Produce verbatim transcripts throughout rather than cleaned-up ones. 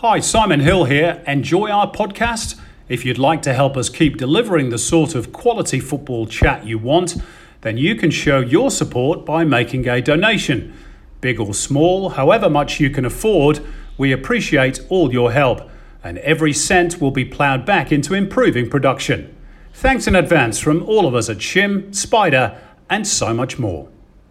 Hi, Simon Hill here. Enjoy our podcast? If you'd like to help us keep delivering the sort of quality football chat you want, then you can show your support by making a donation. Big or small, however much you can afford, we appreciate all your help, and every cent will be ploughed back into improving production. Thanks in advance from all of us at Shim, Spider, and so much more.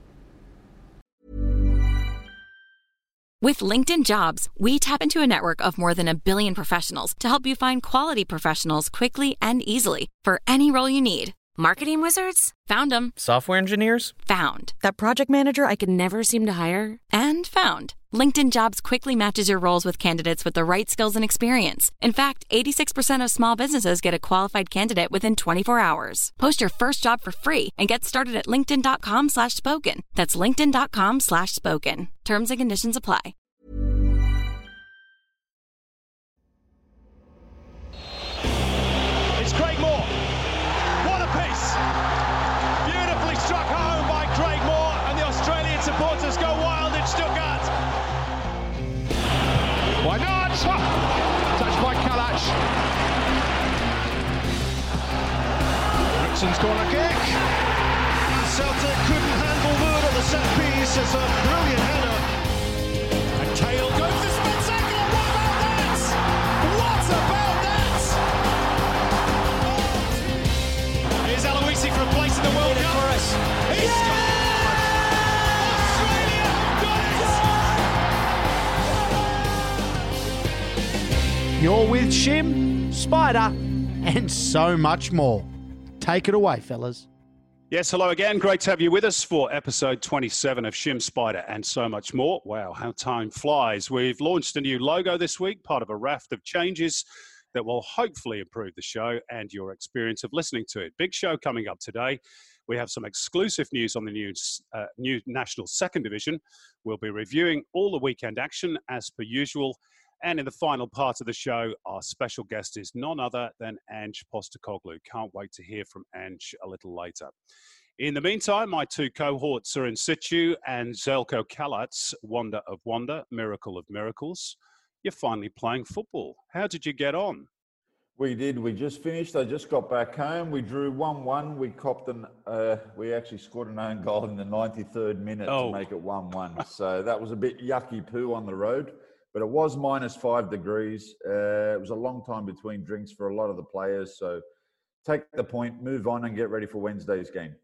With LinkedIn Jobs, we tap into a network of more than a billion professionals to help you find quality professionals quickly and easily for any role you need. Marketing wizards? Found them. Software engineers? Found. That project manager I could never seem to hire? And found. LinkedIn Jobs quickly matches your roles with candidates with the right skills and experience. In fact, eighty-six percent of small businesses get a qualified candidate within twenty-four hours. Post your first job for free and get started at linkedin.com slash spoken. That's linkedin.com slash spoken. Terms and conditions apply. It's Craig Moore. What a piece. Beautifully struck home by Craig Moore, and the Australian supporters go wild in Stuttgart. Why not? Touched by Kalash. Rickson's corner kick. And Celtic couldn't handle Wood at the set piece. It's a brilliant header. And Kale goes to spectacular. What about that? What about that? Here's Aloisi for a place in the World Cup. For us. He yeah! scored! Australia got it! You're with Shim, Spider, and so much more. Take it away, fellas. Yes, hello again. Great to have you with us for episode twenty-seven of Shim, Spider, and so much more. Wow, how time flies. We've launched a new logo this week, part of a raft of changes that will hopefully improve the show and your experience of listening to it. Big show coming up today. We have some exclusive news on the new, uh, new National Second Division. We'll be reviewing all the weekend action as per usual. And in the final part of the show, our special guest is none other than Ange Postecoglou. Can't wait to hear from Ange a little later. In the meantime, my two cohorts are in situ, and Zeljko Kalac, wonder of wonder, miracle of miracles. You're finally playing football. How did you get on? We did. We just finished. I just got back home. We drew one one. We copped an. Uh, we actually scored an own goal in the ninety-third minute oh. to make it one one. So that was a bit yucky poo on the road. But it was minus five degrees. Uh, it was a long time between drinks for a lot of the players. So take the point, move on, and get ready for Wednesday's game.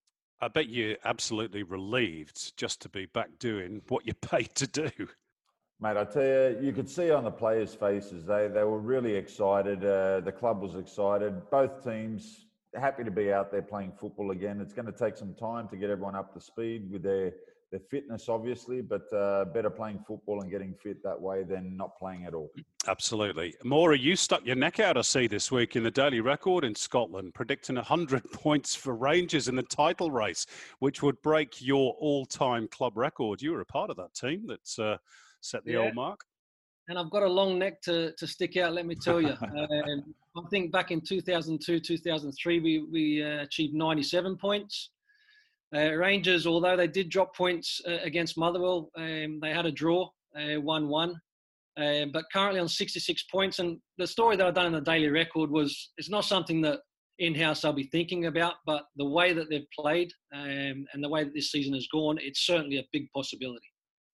I bet you're absolutely relieved just to be back doing what you're paid to do. Mate, I tell you, you could see on the players' faces, they, they were really excited. Uh, the club was excited. Both teams happy to be out there playing football again. It's going to take some time to get everyone up to speed with their Their fitness, obviously, but uh, better playing football and getting fit that way than not playing at all. Absolutely. Maura, you stuck your neck out, I see, this week in the Daily Record in Scotland, predicting one hundred points for Rangers in the title race, which would break your all-time club record. You were a part of that team that's uh, set the yeah. old mark. And I've got a long neck to, to stick out, let me tell you. um, I think back in two thousand two, two thousand three, we, we uh, achieved ninety-seven points. Uh, Rangers, although they did drop points uh, against Motherwell, um, they had a draw, uh, one one. Uh, but currently on sixty-six points. And the story that I've done in the Daily Record was, it's not something that in-house I'll be thinking about, but the way that they've played um, and the way that this season has gone, it's certainly a big possibility.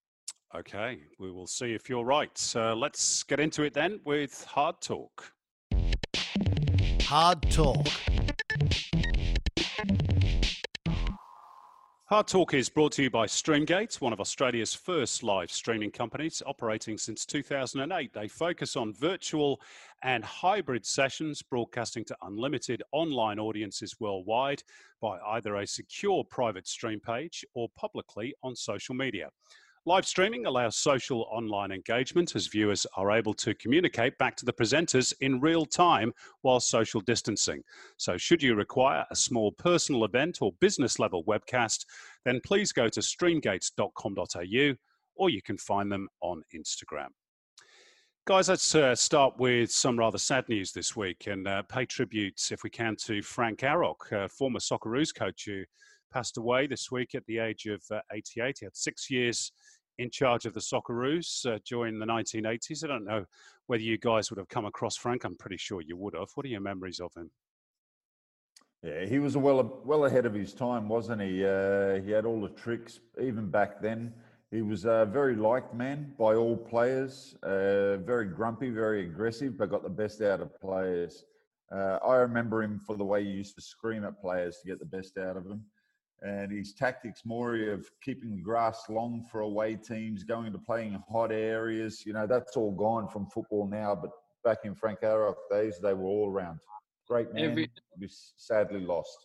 Okay, we will see if you're right. Uh, let's get into it then with Hard Talk. Hard Talk. Hard Talk is brought to you by Streamgate, one of Australia's first live streaming companies, operating since two thousand eight. They focus on virtual and hybrid sessions, broadcasting to unlimited online audiences worldwide by either a secure private stream page or publicly on social media. Live streaming allows social online engagement as viewers are able to communicate back to the presenters in real time while social distancing. So should you require a small personal event or business level webcast, then please go to streamgates dot com dot a u or you can find them on Instagram. Guys, let's uh, start with some rather sad news this week and uh, pay tribute, if we can, to Frank Arok, uh, former Socceroos coach who passed away this week at the age of uh, eighty-eight. He had six years in charge of the Socceroos uh, during the nineteen eighties. I don't know whether you guys would have come across Frank. I'm pretty sure you would have. What are your memories of him? Yeah, he was well well ahead of his time, wasn't he? Uh, he had all the tricks even back then. He was a very liked man by all players. Uh, very grumpy, very aggressive, but got the best out of players. Uh, I remember him for the way he used to scream at players to get the best out of them. And his tactics, more of keeping the grass long for away teams, going to playing in hot areas, you know, that's all gone from football now. But back in Frank Arok days, they were all around. Great man, every, sadly lost.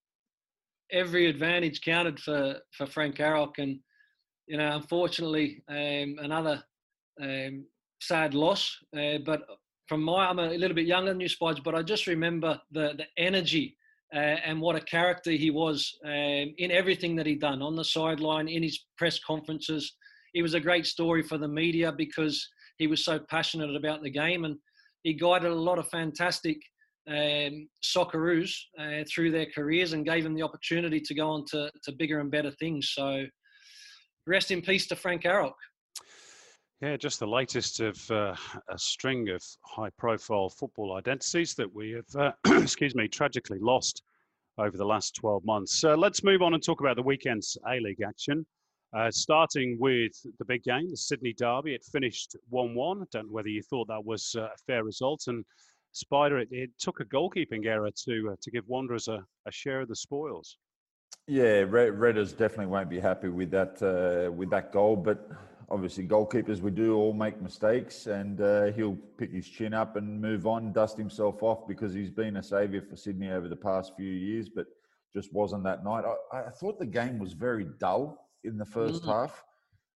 Every advantage counted for, for Frank Arok. And, you know, unfortunately, um, another um, sad loss. Uh, but from my, I'm a little bit younger than you, Spides, but I just remember the, the energy Uh, and what a character he was um, in everything that he'd done, on the sideline, in his press conferences. He was a great story for the media because he was so passionate about the game, and he guided a lot of fantastic um, Socceroos uh, through their careers and gave them the opportunity to go on to, to bigger and better things. So rest in peace to Frank Arok. Yeah, just the latest of uh, a string of high-profile football identities that we have, uh, excuse me, tragically lost over the last twelve months. Uh, let's move on and talk about the weekend's A-League action. Uh, starting with the big game, the Sydney Derby. It finished one one. I don't know whether you thought that was a fair result. And Spider, it, it took a goalkeeping error to uh, to give Wanderers a, a share of the spoils. Yeah, Redders definitely won't be happy with that uh, with that goal, but obviously goalkeepers, we do all make mistakes, and uh, he'll pick his chin up and move on, dust himself off, because he's been a saviour for Sydney over the past few years, but just wasn't that night. I, I thought the game was very dull in the first mm-hmm. half,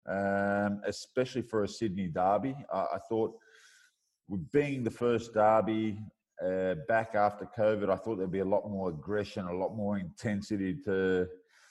um, especially for a Sydney derby. I, I thought, with being the first derby uh, back after COVID, I thought there'd be a lot more aggression, a lot more intensity to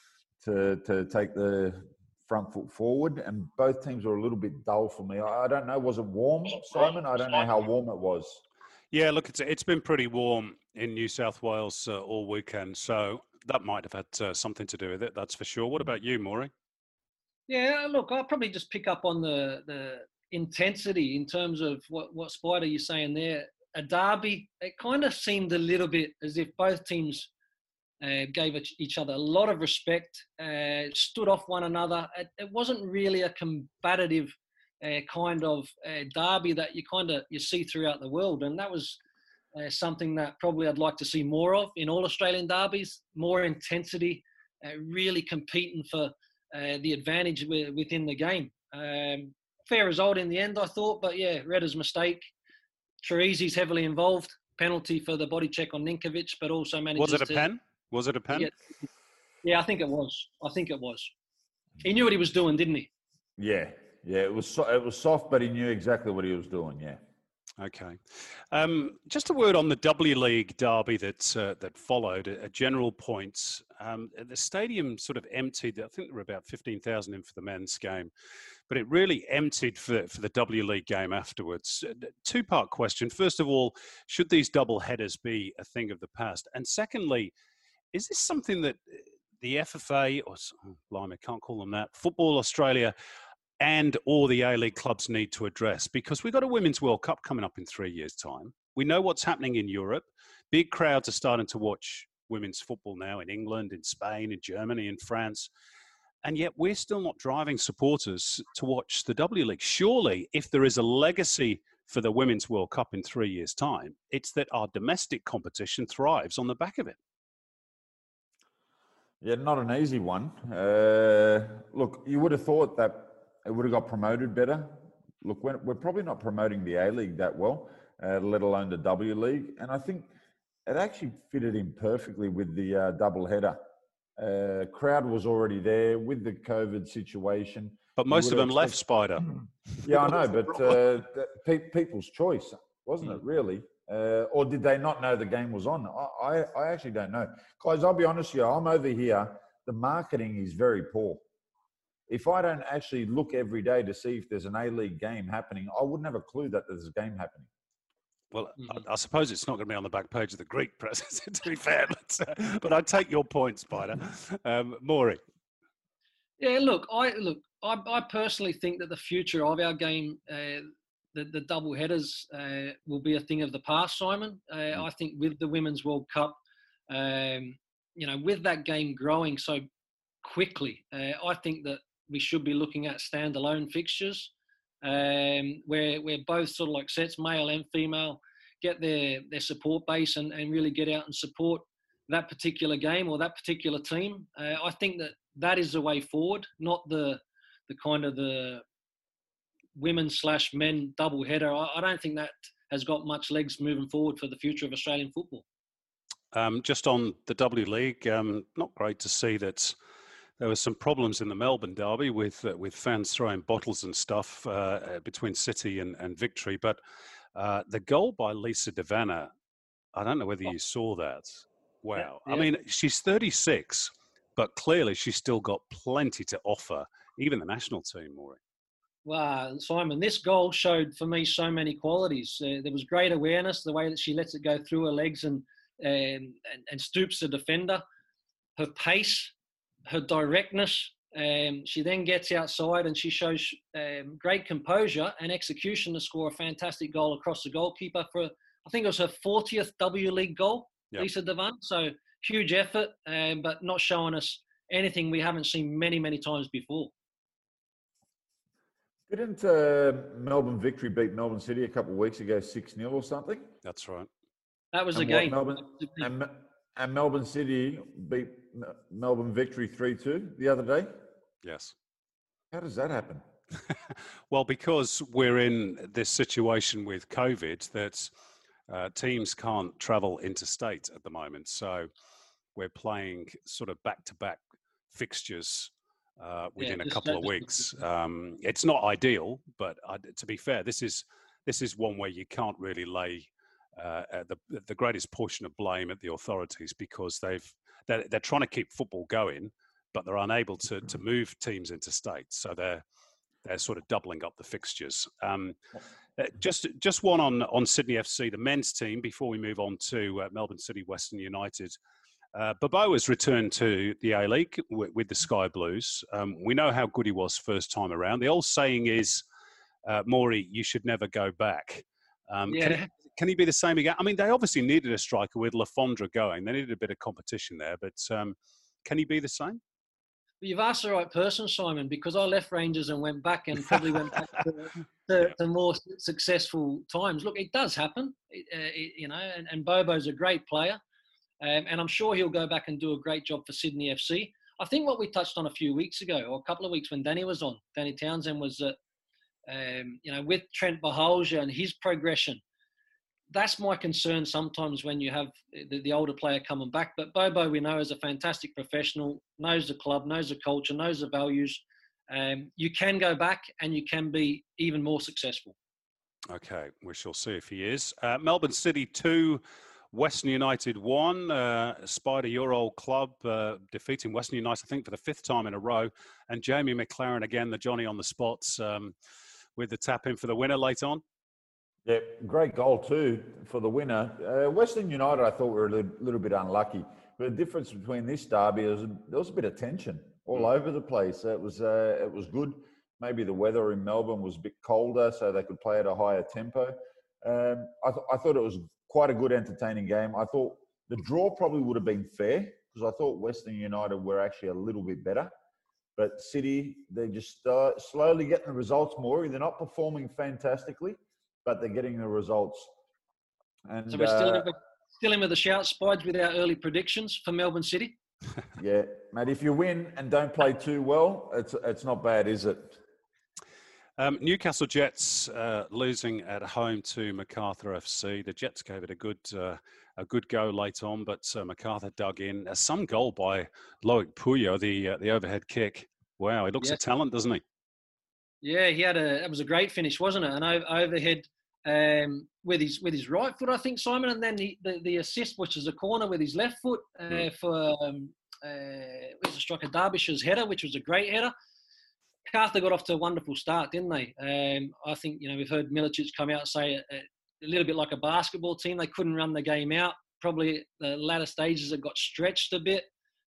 to to take the front foot forward, and both teams were a little bit dull for me. I don't know, was it warm, Simon? I don't know how warm it was. Yeah, look, it's it's been pretty warm in New South Wales uh, all weekend, so that might have had uh, something to do with it, that's for sure. What about you, Maury? Yeah, look, I'll probably just pick up on the the intensity in terms of what, what Spider you're saying there. A derby, it kind of seemed a little bit as if both teams Uh, gave each other a lot of respect, uh, stood off one another. It, it wasn't really a combative uh, kind of uh, derby that you kind of you see throughout the world, and that was uh, something that probably I'd like to see more of in all Australian derbies. More intensity, uh, really competing for uh, the advantage w- within the game. Um, fair result in the end, I thought, but yeah, Redder's mistake. Treazy's heavily involved. Penalty for the body check on Ninkovic, but also manages Was it a to, pen? Was it a pen? Yeah, yeah, I think it was. I think it was. He knew what he was doing, didn't he? Yeah, yeah. It was so, it was soft, but he knew exactly what he was doing. Yeah. Okay. Um, just a word on the W League derby that uh, that followed. A general point. Um, the stadium sort of emptied. I think there were about fifteen thousand in for the men's game, but it really emptied for for the W League game afterwards. Two part question. First of all, should these double headers be a thing of the past? And secondly, is this something that the F F A, or oh, blimey, I can't call them that, Football Australia and or the A-League clubs need to address? Because we've got a Women's World Cup coming up in three years' time. We know what's happening in Europe. Big crowds are starting to watch women's football now in England, in Spain, in Germany, in France. And yet we're still not driving supporters to watch the W League. Surely, if there is a legacy for the Women's World Cup in three years' time, it's that our domestic competition thrives on the back of it. Yeah, not an easy one. Uh, look, you would have thought that it would have got promoted better. Look, we're, we're probably not promoting the A-League that well, uh, let alone the W League. And I think it actually fitted in perfectly with the uh, double header. Uh, crowd was already there with the COVID situation. But most of them expect- left, Spider. Yeah, I know, but uh, pe- people's choice, wasn't it, really? Uh, or did they not know the game was on? I, I, I actually don't know. Guys, I'll be honest with you, I'm over here. The marketing is very poor. If I don't actually look every day to see if there's an A-League game happening, I wouldn't have a clue that there's a game happening. Well, I, I suppose it's not going to be on the back page of the Greek press, to be fair, but, uh, but I take your point, Spider. Um, Maury. Yeah, look, I look. I, I personally think that the future of our game, uh, the, the double headers, uh, will be a thing of the past, Simon. Uh, mm. I think with the Women's World Cup, um, you know, with that game growing so quickly, uh, I think that we should be looking at standalone fixtures um, where, where both sort of like sets, male and female, get their, their support base and, and really get out and support that particular game or that particular team. Uh, I think that that is the way forward, not the the kind of the women slash men double header. I, I don't think that has got much legs moving forward for the future of Australian football. Um, just on the W League, um, not great to see that there were some problems in the Melbourne derby with uh, with fans throwing bottles and stuff uh, between City and, and Victory. But uh, the goal by Lisa De Vanna, I don't know whether you saw that. Wow. Yeah, yeah. I mean, she's thirty-six, but clearly she's still got plenty to offer, even the national team, Maury. Wow, Simon, this goal showed for me so many qualities. Uh, there was great awareness, the way that she lets it go through her legs and, um, and, and stoops the defender, her pace, her directness. Um, she then gets outside and she shows um, great composure and execution to score a fantastic goal across the goalkeeper for, I think it was her fortieth W League goal, yep. Lisa De Vanna. So huge effort, um, but not showing us anything we haven't seen many, many times before. Didn't uh, Melbourne Victory beat Melbourne City a couple of weeks ago, six nil or something? That's right. That was and a game. Melbourne, and, and Melbourne City beat Melbourne Victory three two the other day? Yes. How does that happen? Well, because we're in this situation with COVID that uh, teams can't travel interstate at the moment. So we're playing sort of back-to-back fixtures uh, within yeah, a couple of weeks. Um, it's not ideal, but uh, to be fair, this is this is one where you can't really lay uh, the the greatest portion of blame at the authorities because they've they're, they're trying to keep football going, but they're unable to to move teams interstate. So they're they're sort of doubling up the fixtures. Um, just just one on on Sydney F C, the men's team. Before we move on to uh, Melbourne City Western United. Uh, Bobo has returned to the A-League with, with the Sky Blues. Um, we know how good he was first time around. The old saying is, uh, Maury, you should never go back. Um, yeah. can, he, can he be the same again? I mean, they obviously needed a striker with Lafondra going. They needed a bit of competition there, but um, can he be the same? You've asked the right person, Simon, because I left Rangers and went back and probably went back to, to, yeah. to more successful times. Look, it does happen, it, uh, it, you know, and, and Bobo's a great player. Um, and I'm sure he'll go back and do a great job for Sydney F C. I think what we touched on a few weeks ago, or a couple of weeks when Danny was on, Danny Townsend, was that, um, you know, with Trent Beholger and his progression, that's my concern sometimes when you have the, the older player coming back. But Bobo, we know, is a fantastic professional, knows the club, knows the culture, knows the values. Um, you can go back and you can be even more successful. Okay, we shall see if he is. Uh, Melbourne City two. Western United won. Uh, Spider, your old club, uh, defeating Western United, I think, for the fifth time in a row. And Jamie McLaren, again, the Johnny on the spots, um, with the tap in for the winner late on. Yeah, great goal too for the winner. Uh, Western United, I thought were a little, little bit unlucky. But the difference between this derby is there was a bit of tension all mm. over the place. It was uh, it was good. Maybe the weather in Melbourne was a bit colder, so they could play at a higher tempo. Um, I, th- I thought it was quite a good, entertaining game. I thought the draw probably would have been fair because I thought Western United were actually a little bit better. But City, they're just uh, slowly getting the results more. They're not performing fantastically, but they're getting the results. And so we're still, uh, in, still in with the shout spides with our early predictions for Melbourne City. Yeah, mate, if you win and don't play too well, it's it's not bad, is it? Um, Newcastle Jets uh, losing at home to Macarthur F C. The Jets gave it a good uh, a good go late on, but uh, Macarthur dug in. Uh, some goal by Loic Puyo, the uh, the overhead kick. Wow, he looks yeah. a talent, doesn't he? Yeah, he had a. It was a great finish, wasn't it? An o- overhead um, with his with his right foot, I think, Simon, and then the, the, the assist, which is a corner with his left foot uh, mm. for um, uh, it was a striker Derbyshire's header, which was a great header. Macarthur got off to a wonderful start, didn't they? Um, I think, you know, we've heard Milicic come out and say a, a little bit like a basketball team. They couldn't run the game out. Probably the latter stages it got stretched a bit.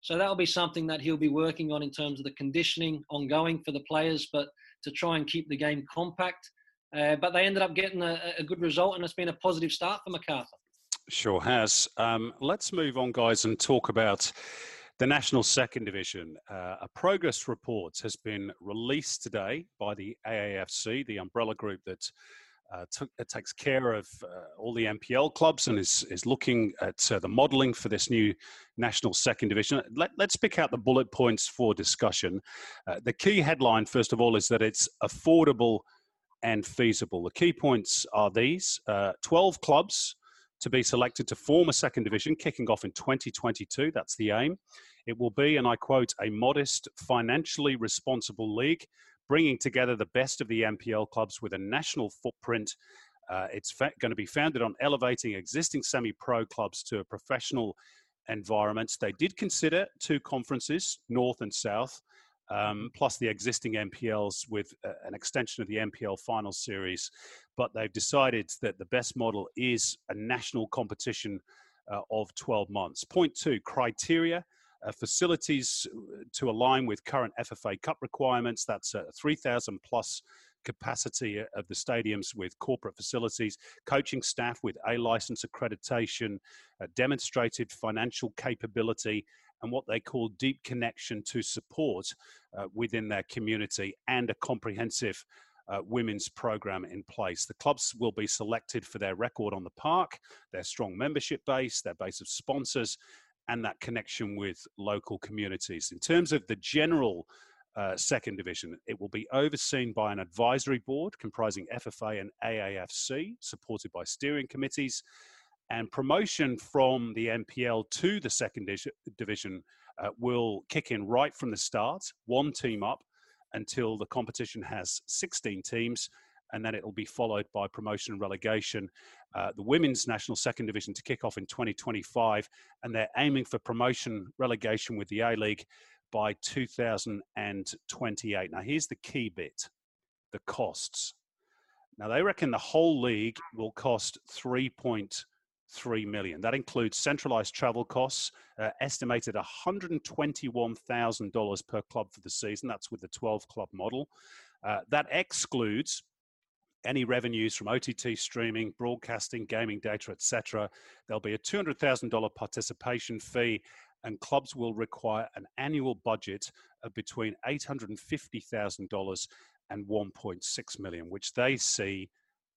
So that'll be something that he'll be working on in terms of the conditioning ongoing for the players, but to try and keep the game compact. Uh, but they ended up getting a, a good result, and it's been a positive start for Macarthur. Sure has. Um, let's move on, guys, and talk about the National Second Division. Uh, a progress report has been released today by the A A F C, the umbrella group that uh, took, that takes care of uh, all the N P L clubs and is, is looking at uh, the modelling for this new National Second Division. Let, let's pick out the bullet points for discussion. Uh, the key headline, first of all, is that it's affordable and feasible. The key points are these. Uh, twelve clubs to be selected to form a second division, kicking off in twenty twenty-two. That's the aim. It will be, and I quote, a modest, financially responsible league, bringing together the best of the N P L clubs with a national footprint. Uh, it's fa- going to be founded on elevating existing semi-pro clubs to a professional environment. They did consider two conferences, North and South, um, plus the existing N P Ls with uh, an extension of the N P L final series. But they've decided that the best model is a national competition uh, of twelve months. Point two, criteria. Uh, facilities to align with current F F A Cup requirements. That's uh, three thousand plus capacity of the stadiums with corporate facilities, coaching staff with A license accreditation, uh, demonstrated financial capability, and what they call deep connection to support uh, within their community, and a comprehensive Uh, women's program in place. The clubs will be selected for their record on the park, their strong membership base, their base of sponsors, and that connection with local communities. In terms of the general uh, second division, it will be overseen by an advisory board comprising F F A and A A F C, supported by steering committees, and promotion from the N P L to the second division uh, will kick in right from the start, one team up, until the competition has sixteen teams, and then it will be followed by promotion and relegation. Uh, the Women's National Second Division to kick off in twenty twenty-five, and they're aiming for promotion relegation with the A-League by two thousand twenty-eight. Now, here's the key bit, the costs. Now, they reckon the whole league will cost three point three million dollars. That includes centralized travel costs, uh, estimated one hundred twenty-one thousand dollars per club for the season. That's with the twelve club model. Uh, that excludes any revenues from O T T streaming, broadcasting, gaming data, et cetera. There'll be a two hundred thousand dollars participation fee, and clubs will require an annual budget of between eight hundred fifty thousand dollars and one point six million dollars, which they see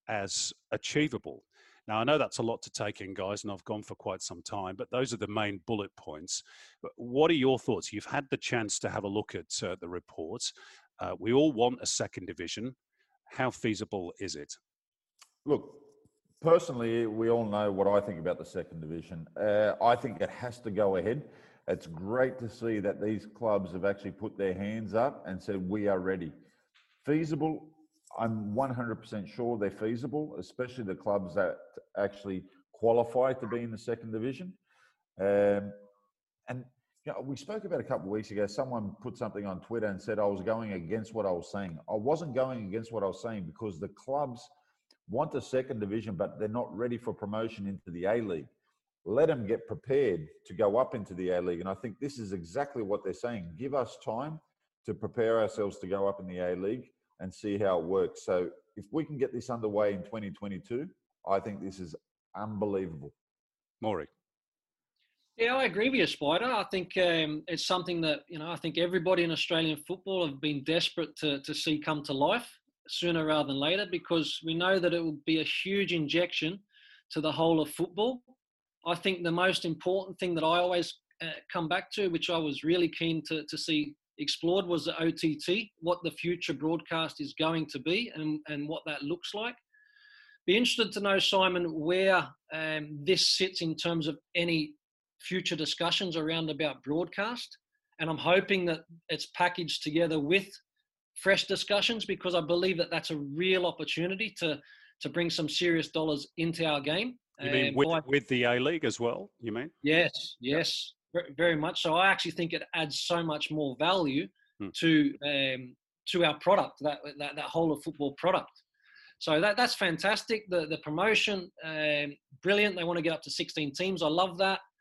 as achievable. Now, I know that's a lot to take in, guys, and I've gone for quite some time, but those are the main bullet points. But what are your thoughts? You've had the chance to have a look at uh, the reports. Uh, we all want a second division. How feasible is it? Look, personally, we all know what I think about the second division. Uh, I think it has to go ahead. It's great to see that these clubs have actually put their hands up and said, we are ready. Feasible, I'm one hundred percent sure they're feasible, especially the clubs that actually qualify to be in the second division. Um, and you know, we spoke about a couple of weeks ago, someone put something on Twitter and said I was going against what I was saying. I wasn't going against what I was saying because the clubs want a second division, but they're not ready for promotion into the A-League. Let them get prepared to go up into the A-League. And I think this is exactly what they're saying. Give us time to prepare ourselves to go up in the A-League and see how it works. So if we can get this underway in twenty twenty-two, I think this is unbelievable. Maury. Yeah, I agree with you, Spider. I think um, it's something that, you know, I think everybody in Australian football have been desperate to, to see come to life sooner rather than later, because we know that it will be a huge injection to the whole of football. I think the most important thing that I always uh, come back to, which I was really keen to, to see explored, was the O T T, what the future broadcast is going to be and, and what that looks like. Be interested to know, Simon, where um, this sits in terms of any future discussions around about broadcast. And I'm hoping that it's packaged together with fresh discussions, because I believe that that's a real opportunity to, to bring some serious dollars into our game. You mean um, with, by, with the A-League as well, you mean? Yes, yes, yep. Very much so. I actually think it adds so much more value hmm. to um, to our product, that, that that whole of football product. So that that's fantastic. The the promotion, um, brilliant. They want to get up to sixteen teams. I love that.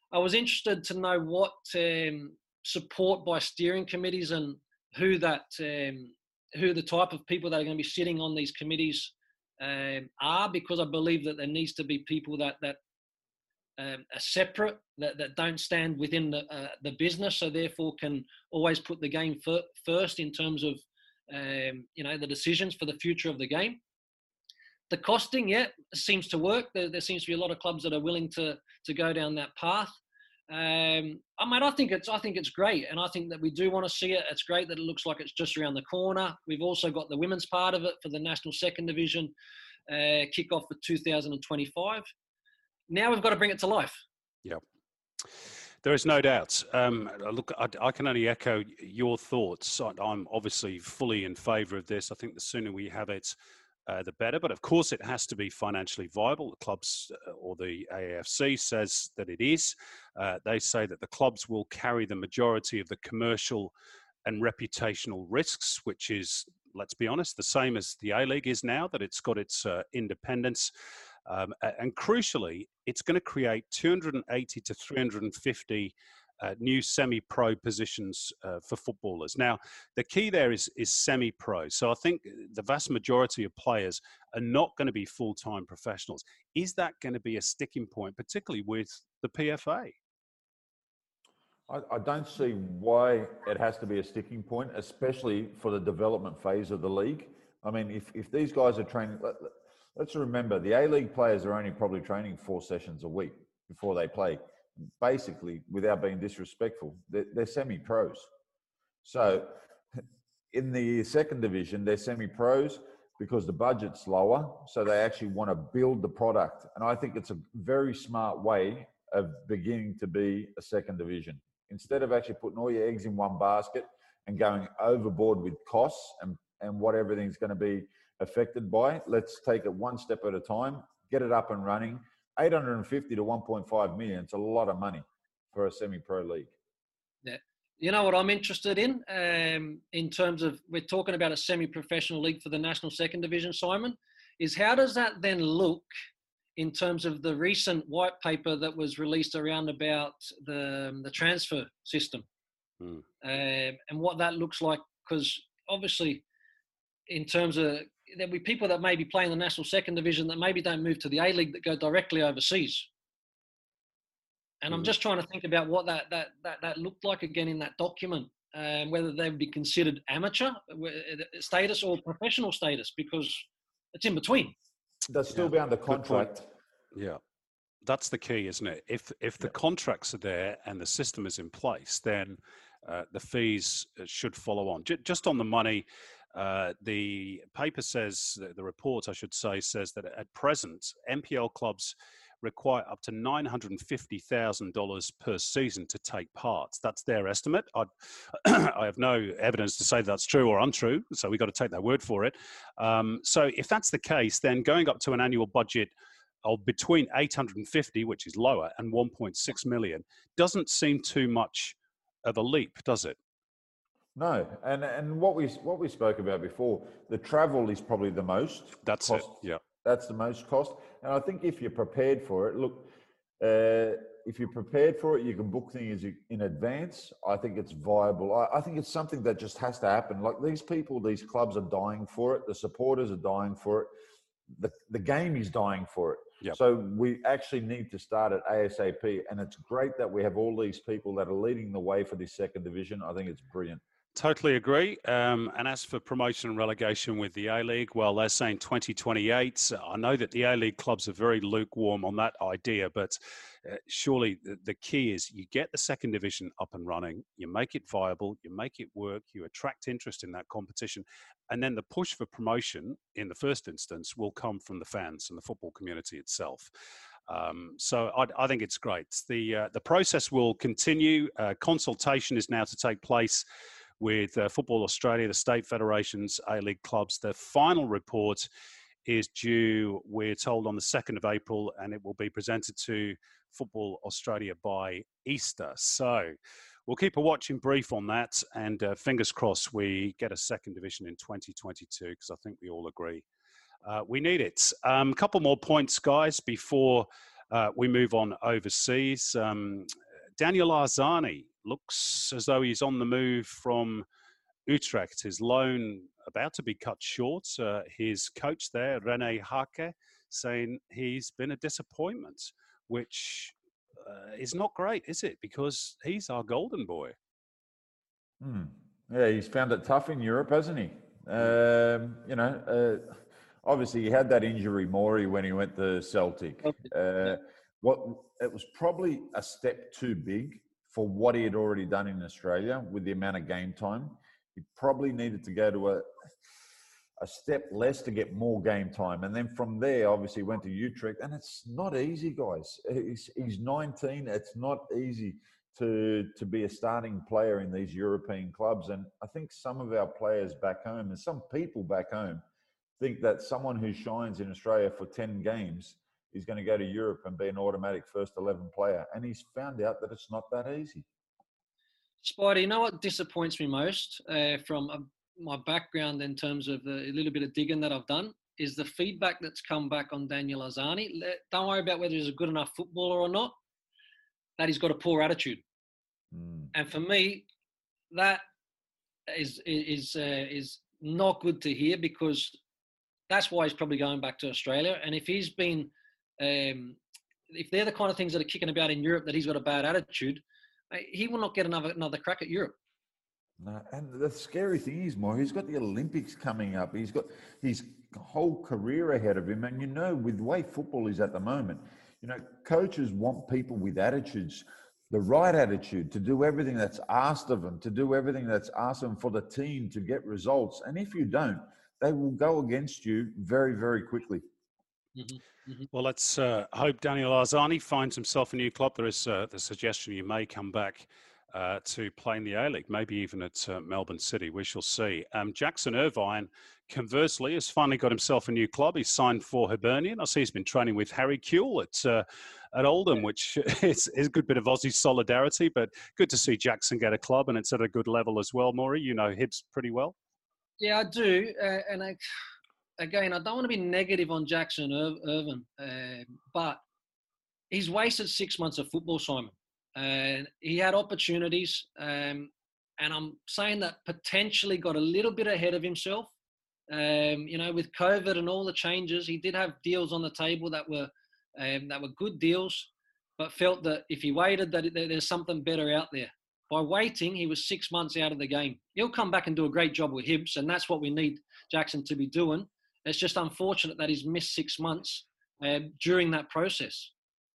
I was interested to know what um, support by steering committees and who that um, who the type of people that are going to be sitting on these committees um, are, because I believe that there needs to be people that that um, are separate, that, that don't stand within the uh, the business, so therefore can always put the game fir- first in terms of um, you know the decisions for the future of the game. The costing, yeah, seems to work. There, there seems to be a lot of clubs that are willing to to go down that path. Um, I mean, I think it's I think it's great, and I think that we do want to see it. It's great that it looks like it's just around the corner. We've also got the women's part of it for the National Second Division uh, kick-off for two thousand twenty-five. Now we've got to bring it to life. Yep. There is no doubt. Um, look, I, I can only echo your thoughts. I'm obviously fully in favour of this. I think the sooner we have it, Uh, the better. But of course, it has to be financially viable. The clubs uh, or the A A F C says that it is. Uh, they say that the clubs will carry the majority of the commercial and reputational risks, which is, let's be honest, the same as the A-League is now, that it's got its uh, independence. Um, and crucially, it's going to create two hundred eighty to three hundred fifty Uh, new semi-pro positions uh, for footballers. Now, the key there is is semi-pro. So I think the vast majority of players are not going to be full-time professionals. Is that going to be a sticking point, particularly with the P F A? I, I don't see why it has to be a sticking point, especially for the development phase of the league. I mean, if, if these guys are training, let, let's remember the A-League players are only probably training four sessions a week before they play. Basically, without being disrespectful, they're, they're semi-pros. So in the second division, they're semi-pros because the budget's lower. So they actually want to build the product. And I think it's a very smart way of beginning to be a second division. Instead of actually putting all your eggs in one basket and going overboard with costs and, and what everything's going to be affected by, let's take it one step at a time, get it up and running. eight hundred fifty to one point five million, it's a lot of money for a semi-pro league. Yeah. You know what I'm interested in, um, in terms of, we're talking about a semi-professional league for the National Second Division, Simon, is how does that then look in terms of the recent white paper that was released around about the, the transfer system mm. uh, and what that looks like? Because obviously in terms of, there'll be people that may be playing the National Second Division that maybe don't move to the A-League that go directly overseas. And mm. I'm just trying to think about what that that that, that looked like again in that document, um, whether they would be considered amateur status or professional status, because it's in between. They'll still yeah. be under contract. Yeah. That's the key, isn't it? If if the yeah. contracts are there and the system is in place, then uh, the fees should follow on. J- just on the money, Uh, the paper says, the report I should say, says that at present, N P L clubs require up to nine hundred fifty thousand dollars per season to take part. That's their estimate. I'd, I have no evidence to say that's true or untrue, so we've got to take their word for it. Um, so if that's the case, then going up to an annual budget of between eight hundred fifty, which is lower, and one point six million doesn't seem too much of a leap, does it? No, and and what we what we spoke about before, the travel is probably the most. That's cost. it. Yeah, that's the most cost. And I think if you're prepared for it, look, uh, if you're prepared for it, you can book things in advance. I think it's viable. I, I think it's something that just has to happen. Like these people, these clubs are dying for it. The supporters are dying for it. The the game is dying for it. Yep. So we actually need to start at ASAP. And it's great that we have all these people that are leading the way for this second division. I think it's brilliant. Totally agree. Um, and as for promotion and relegation with the A-League, well, they're saying twenty twenty-eight. I know that the A-League clubs are very lukewarm on that idea, but uh, surely the, the key is you get the second division up and running, you make it viable, you make it work, you attract interest in that competition, and then the push for promotion in the first instance will come from the fans and the football community itself. Um, so I, I think it's great. The, uh, the process will continue. Uh, consultation is now to take place with uh, Football Australia, the state federations, A-League clubs. The final report is due, we're told, on the second of April, and it will be presented to Football Australia by Easter. So we'll keep a watching brief on that, and uh, fingers crossed we get a second division in twenty twenty-two, because I think we all agree uh, we need it. A um, couple more points, guys, before Uh, we move on overseas. Um, Daniel Arzani looks as though he's on the move from Utrecht. His loan about to be cut short. Uh, his coach there, Rene Hake, saying he's been a disappointment, which uh, is not great, is it? Because he's our golden boy. Hmm. Yeah, he's found it tough in Europe, hasn't he? Um, you know, uh, obviously he had that injury, Maury, when he went to Celtic. Uh, what it was probably a step too big for what he had already done in Australia with the amount of game time. He probably needed to go to a a step less to get more game time. And then from there, obviously went to Utrecht. And it's not easy, guys. He's, he's nineteen. It's not easy to, to be a starting player in these European clubs. And I think some of our players back home and some people back home think that someone who shines in Australia for ten games is going to go to Europe and be an automatic first eleven player. And he's found out that it's not that easy. Spidey, you know what disappoints me most uh, from a my background in terms of the, a little bit of digging that I've done is the feedback that's come back on Daniel Arzani. Don't worry about whether he's a good enough footballer or not, that he's got a poor attitude. Mm. And for me, that is is uh, is not good to hear, because that's why he's probably going back to Australia. And if he's been, um, if they're the kind of things that are kicking about in Europe, that he's got a bad attitude, he will not get another another crack at Europe. No, and the scary thing is, more, he's got the Olympics coming up. He's got his whole career ahead of him. And, you know, with the way football is at the moment, you know, coaches want people with attitudes, the right attitude, to do everything that's asked of them, to do everything that's asked of them for the team to get results. And if you don't, they will go against you very, very quickly. Mm-hmm. Mm-hmm. Well, let's uh, hope Daniel Arzani finds himself a new club. There is uh, the suggestion he may come back Uh, to play in the A-League, maybe even at uh, Melbourne City. We shall see. Um, Jackson Irvine, conversely, has finally got himself a new club. He's signed for Hibernian. I see he's been training with Harry Kewell at uh, at Oldham, which is, is a good bit of Aussie solidarity, but good to see Jackson get a club, and it's at a good level as well. Maury, you know Hibs pretty well. Yeah, I do. Uh, and I, again, I don't want to be negative on Jackson Ir- Irvine, uh, but he's wasted six months of football, Simon. And he had opportunities, um, and I'm saying that potentially got a little bit ahead of himself. Um, you know, with COVID and all the changes, he did have deals on the table that were um, that were good deals, but felt that if he waited, that there's something better out there. By waiting, he was six months out of the game. He'll come back and do a great job with Hibs, and that's what we need Jackson to be doing. It's just unfortunate that he's missed six months um, during that process.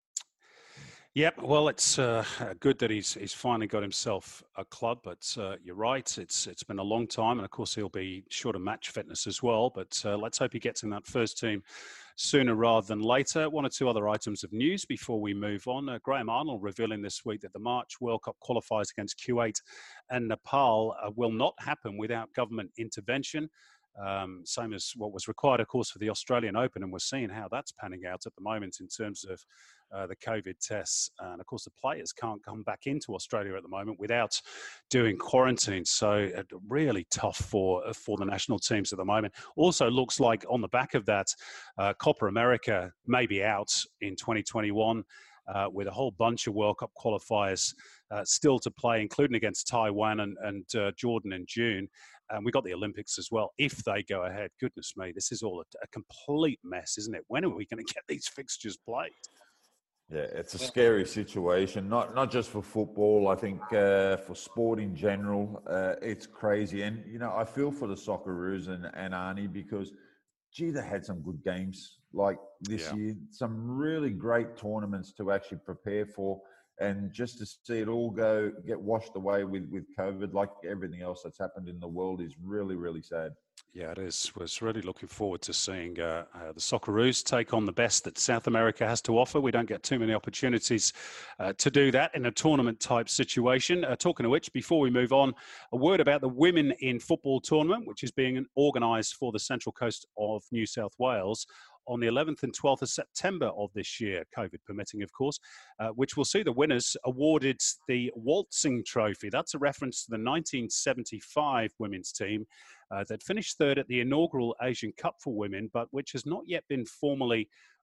Yep. Well, it's uh, good that he's he's finally got himself a club. But uh, you're right; it's it's been a long time, and of course he'll be short of match fitness as well. But uh, let's hope he gets in that first team sooner rather than later. One or two other items of news before we move on. Uh, Graham Arnold revealing this week that the March World Cup qualifiers against Kuwait and Nepal uh, will not happen without government intervention. Um, same as what was required, of course, for the Australian Open, and we're seeing how that's panning out at the moment in terms of uh, the COVID tests. And of course, the players can't come back into Australia at the moment without doing quarantine. So uh, really tough for for the national teams at the moment. Also looks like on the back of that, uh, Copa America may be out in twenty twenty-one. Uh, with a whole bunch of World Cup qualifiers uh, still to play, including against Taiwan and, and uh, Jordan in June. And we got the Olympics as well, if they go ahead. Goodness me, this is all a, a complete mess, isn't it? When are we going to get these fixtures played? Yeah, it's a scary situation, not not just for football. I think uh, for sport in general, uh, it's crazy. And, you know, I feel for the Socceroos and, and Arnie because, gee, they had some good games like this yeah. year, some really great tournaments to actually prepare for. And just to see it all go, get washed away with, with COVID, like everything else that's happened in the world, is really, really sad. Yeah, it is. Was really looking forward to seeing uh, uh, the Socceroos take on the best that South America has to offer. We don't get too many opportunities uh, to do that in a tournament-type situation. Uh, talking of which, before we move on, a word about the Women in Football tournament, which is being organised for the Central Coast of New South Wales on the eleventh and twelfth of September of this year, COVID permitting, of course, uh, which will see the winners awarded the Waltzing Trophy. That's a reference to the nineteen seventy-five women's team uh, that finished third at the inaugural Asian Cup for women, but which has not yet been formally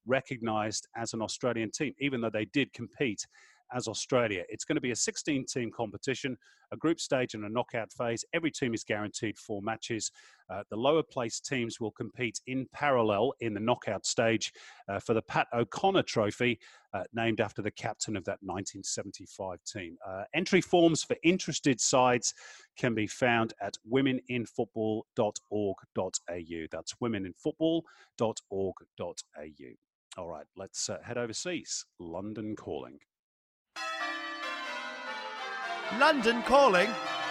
recognised as an Australian team, even though they did compete as Australia. It's going to be a sixteen-team competition, a group stage and a knockout phase. Every team is guaranteed four matches. Uh, the lower placed teams will compete in parallel in the knockout stage uh, for the Pat O'Connor Trophy, uh, named after the captain of that nineteen seventy-five team. Uh, entry forms for interested sides can be found at women in football dot org dot a u. That's women in football dot org dot a u. All right, let's uh, head overseas. London calling. London calling.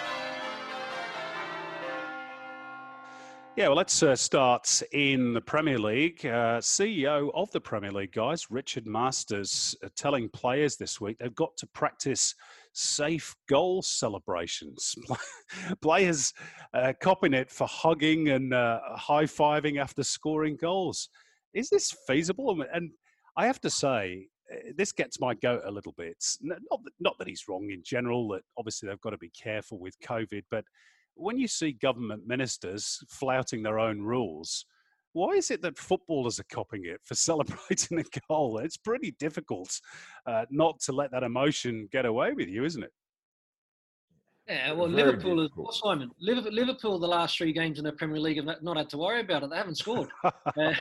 Yeah, well, let's uh, start in the Premier League. Uh, C E O of the Premier League, guys, Richard Masters, uh, telling players this week they've got to practice safe goal celebrations. Players uh, copying it for hugging and uh, high-fiving after scoring goals. Is this feasible? And I have to say, this gets my goat a little bit. Not that, not that he's wrong in general, that obviously they've got to be careful with COVID, but when you see government ministers flouting their own rules, why is it that footballers are copying it for celebrating a goal? It's pretty difficult uh, not to let that emotion get away with you, isn't it? Yeah, well, Very Liverpool as difficult. well, Simon. Liverpool, Liverpool, the last three games in the Premier League have not had to worry about it. They haven't scored. Uh,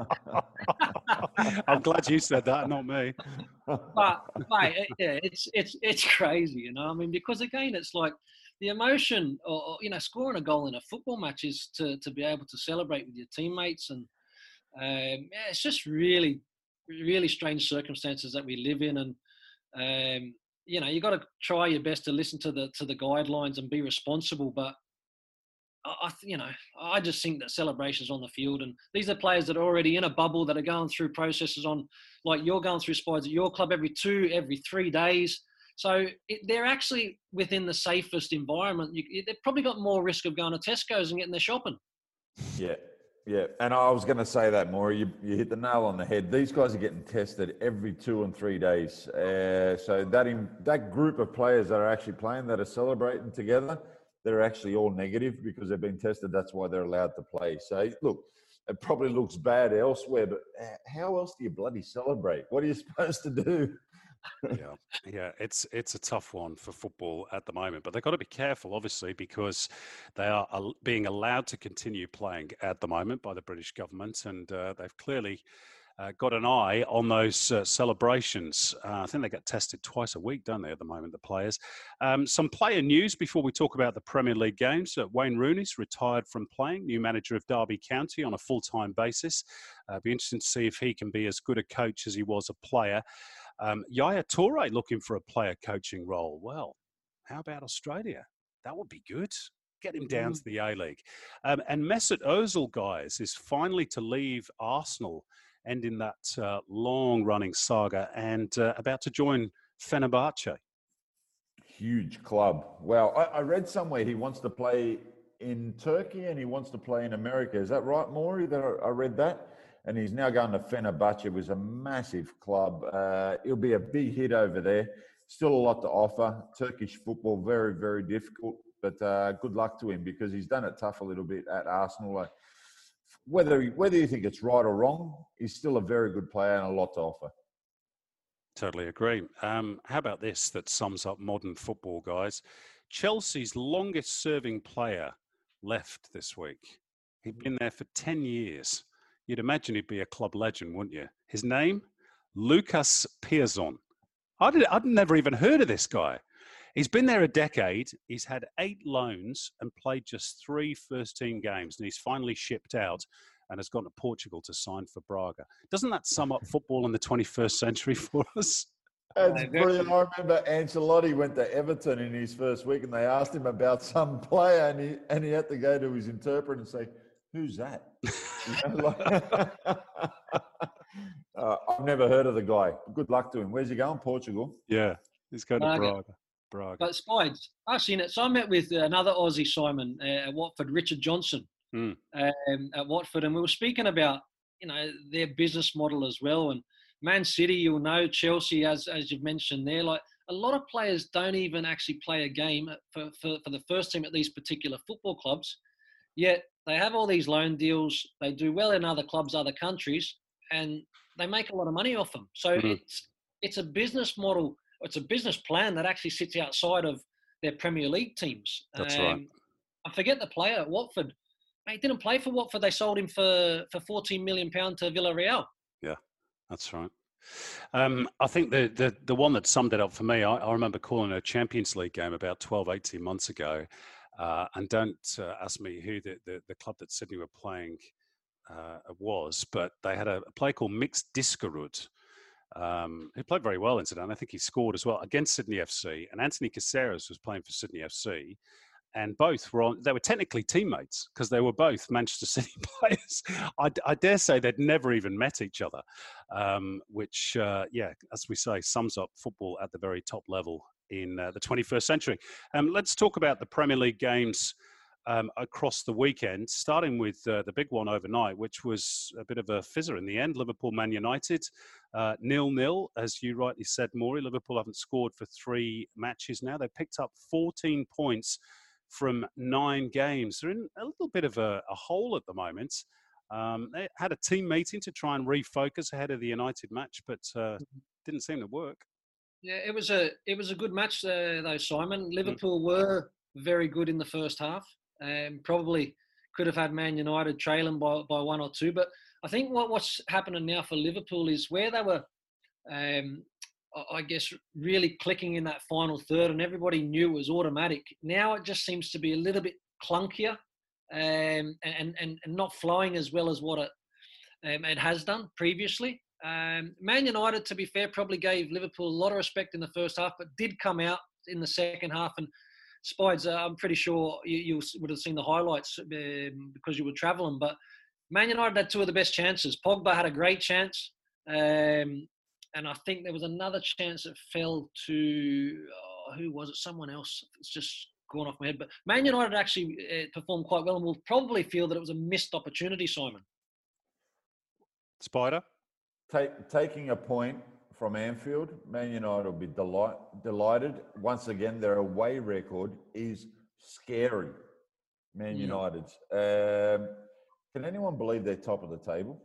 I'm glad you said that, not me. but mate, it, yeah, it's it's it's crazy, you know. I mean, because again, it's like the emotion, or, or you know, scoring a goal in a football match is to to be able to celebrate with your teammates, and um, yeah, it's just really, really strange circumstances that we live in, and um, you know, you got to try your best to listen to the to the guidelines and be responsible, but. I, you know, I just think that celebrations on the field, and these are players that are already in a bubble that are going through processes on, like you're going through spides at your club every two, every three days. So it, they're actually within the safest environment. You, they've probably got more risk of going to Tesco's and getting their shopping. Yeah, yeah. And I was going to say that, Maury. You, you hit the nail on the head. These guys are getting tested every two and three days. Uh, so that in, that group of players that are actually playing, that are celebrating together, they're actually all negative because they've been tested. That's why they're allowed to play. So, look, it probably looks bad elsewhere, but how else do you bloody celebrate? What are you supposed to do? yeah, yeah, it's it's a tough one for football at the moment, but they've got to be careful, obviously, because they are uh, being allowed to continue playing at the moment by the British government, and uh, they've clearly uh, got an eye on those uh, celebrations. Uh, I think they get tested twice a week, don't they, at the moment, the players. Um, some player news before we talk about the Premier League games. Uh, Wayne Rooney's retired from playing, new manager of Derby County on a full-time basis. Uh, be interesting to see if he can be as good a coach as he was a player. Um, Yaya Toure looking for a player coaching role. Well, how about Australia? That would be good. Get him down to the A-League. Um, and Mesut Ozil, guys, is finally to leave Arsenal, ending that uh, long-running saga, and uh, about to join Fenerbahce. Huge club. Well, I, I read somewhere he wants to play in Turkey and he wants to play in America. Is that right, Maury? That I, I read that? And he's now going to Fenerbahce. It was a massive club. Uh, it'll be a big hit over there. Still a lot to offer. Turkish football, very, very difficult. But uh, good luck to him because he's done it tough a little bit at Arsenal. Uh, whether, whether you think it's right or wrong, he's still a very good player and a lot to offer. Totally agree. Um, how about this that sums up modern football, guys? Chelsea's longest-serving player left this week. He'd been there for ten years. You'd imagine he'd be a club legend, wouldn't you? His name? Lucas Piazon. I'd, I'd never even heard of this guy. He's been there a decade. He's had eight loans and played just three first-team games, and he's finally shipped out and has gone to Portugal to sign for Braga. Doesn't that sum up football in the twenty-first century for us? It's brilliant. I remember Ancelotti went to Everton in his first week and they asked him about some player and he, and he had to go to his interpreter and say, who's that? You know, like, uh, I've never heard of the guy. Good luck to him. Where's he going? Portugal? Yeah, he's going to Braga. Braga. But Spides, I've seen it. So I met with another Aussie, Simon, uh, at Watford, Richard Johnson, mm. um, at Watford. And we were speaking about, you know, their business model as well. And Man City, you'll know, Chelsea, as as you've mentioned there, like a lot of players don't even actually play a game for, for, for the first team at these particular football clubs. Yet they have all these loan deals. They do well in other clubs, other countries. and they make a lot of money off them. So mm-hmm. it's it's a business model, it's a business plan that actually sits outside of their Premier League teams. That's um, right. I forget the player at Watford. He didn't play for Watford. They sold him for, for fourteen million pounds to Villarreal. Yeah, that's right. Um, I think the, the the one that summed it up for me, I, I remember calling a Champions League game about twelve, eighteen months ago. Uh, and don't uh, ask me who the, the, the club that Sydney were playing uh, was, but they had a, a player called Mix Diskerud, um, who played very well incidentally. I think he scored as well against Sydney F C. And Anthony Caceres was playing for Sydney F C. And both were on, they were technically teammates because they were both Manchester City players. I, I dare say they'd never even met each other, um, which, uh, yeah, as we say, sums up football at the very top level in uh, the twenty-first century. Um, let's talk about the Premier League games um, across the weekend, starting with uh, the big one overnight, which was a bit of a fizzer in the end. Liverpool Man United, uh, nil-nil, as you rightly said, Maury. Liverpool haven't scored for three matches now. They picked up fourteen points from nine games. They're in a little bit of a, a hole at the moment. Um, they had a team meeting to try and refocus ahead of the United match, but uh, didn't seem to work. Yeah, it was a it was a good match uh, though, Simon. Liverpool mm. were very good in the first half, and um, probably could have had Man United trailing by, by one or two. But I think what, what's happening now for Liverpool is where they were, um, I guess, really clicking in that final third, and everybody knew it was automatic. Now it just seems to be a little bit clunkier um, and, and, and not flowing as well as what it, um, it has done previously. Um, Man United, to be fair, probably gave Liverpool a lot of respect in the first half, but did come out in the second half. And Spides, uh, I'm pretty sure you, you would have seen the highlights um, because you were travelling. But Man United had two of the best chances. Pogba had a great chance. Um, and I think there was another chance that fell to, oh, who was it? Someone else. It's just gone off my head. But Man United actually uh, performed quite well and will probably feel that it was a missed opportunity, Simon. Spider? Take, taking a point from Anfield, Man United will be delight, delighted. Once again, their away record is scary. Man yeah. United's. Um, can anyone believe they're top of the table?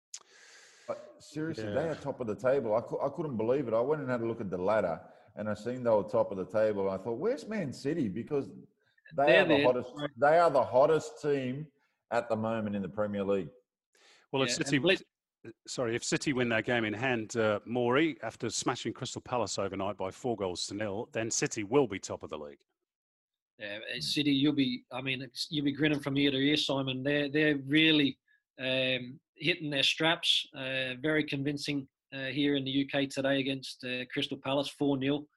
Uh, seriously, yeah. they are top of the table. I, cu- I couldn't believe it. I went and had a look at the ladder, and I seen they were top of the table. I thought, where's Man City? Because they they're are the there. hottest. They are the hottest team at the moment in the Premier League. Well, if yeah, City. Sorry, if City win that game in hand, uh, Maury, after smashing Crystal Palace overnight by four goals to nil, then City will be top of the league. Yeah, City, you'll be, I mean, you'll be grinning from ear to ear, Simon. They're, they're really um, hitting their straps. Uh, very convincing uh, here in the U K today against uh, Crystal Palace, four nil.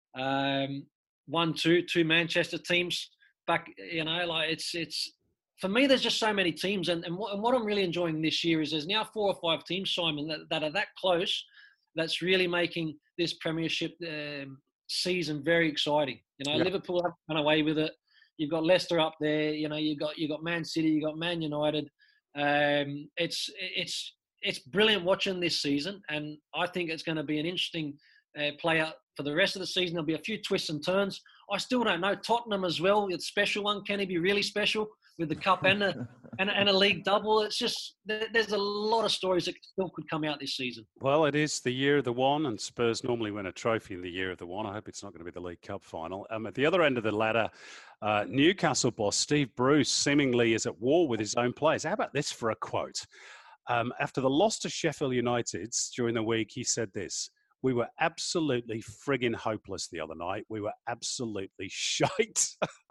Um, one two, two Manchester teams back, you know, like it's, it's, for me, there's just so many teams, and, and, what, and what I'm really enjoying this year is there's now four or five teams, Simon, that, that are that close, that's really making this Premiership um, season very exciting. You know, yeah. Liverpool have run away with it. You've got Leicester up there. You know, you've got you got Man City, you've got Man United. Um, it's it's it's brilliant watching this season, and I think it's going to be an interesting uh, play out for the rest of the season. There'll be a few twists and turns. I still don't know. Tottenham as well. It's a special one. Can he be really special with the cup and a, and, a, and a league double? It's just, there's a lot of stories that still could come out this season. Well, it is the year of the one, and Spurs normally win a trophy in the year of the one. I hope it's not going to be the League Cup final. Um, at the other end of the ladder, uh, Newcastle boss Steve Bruce seemingly is at war with his own players. How about this for a quote? Um, after the loss to Sheffield United during the week, he said this: "We were absolutely frigging hopeless the other night. We were absolutely shite."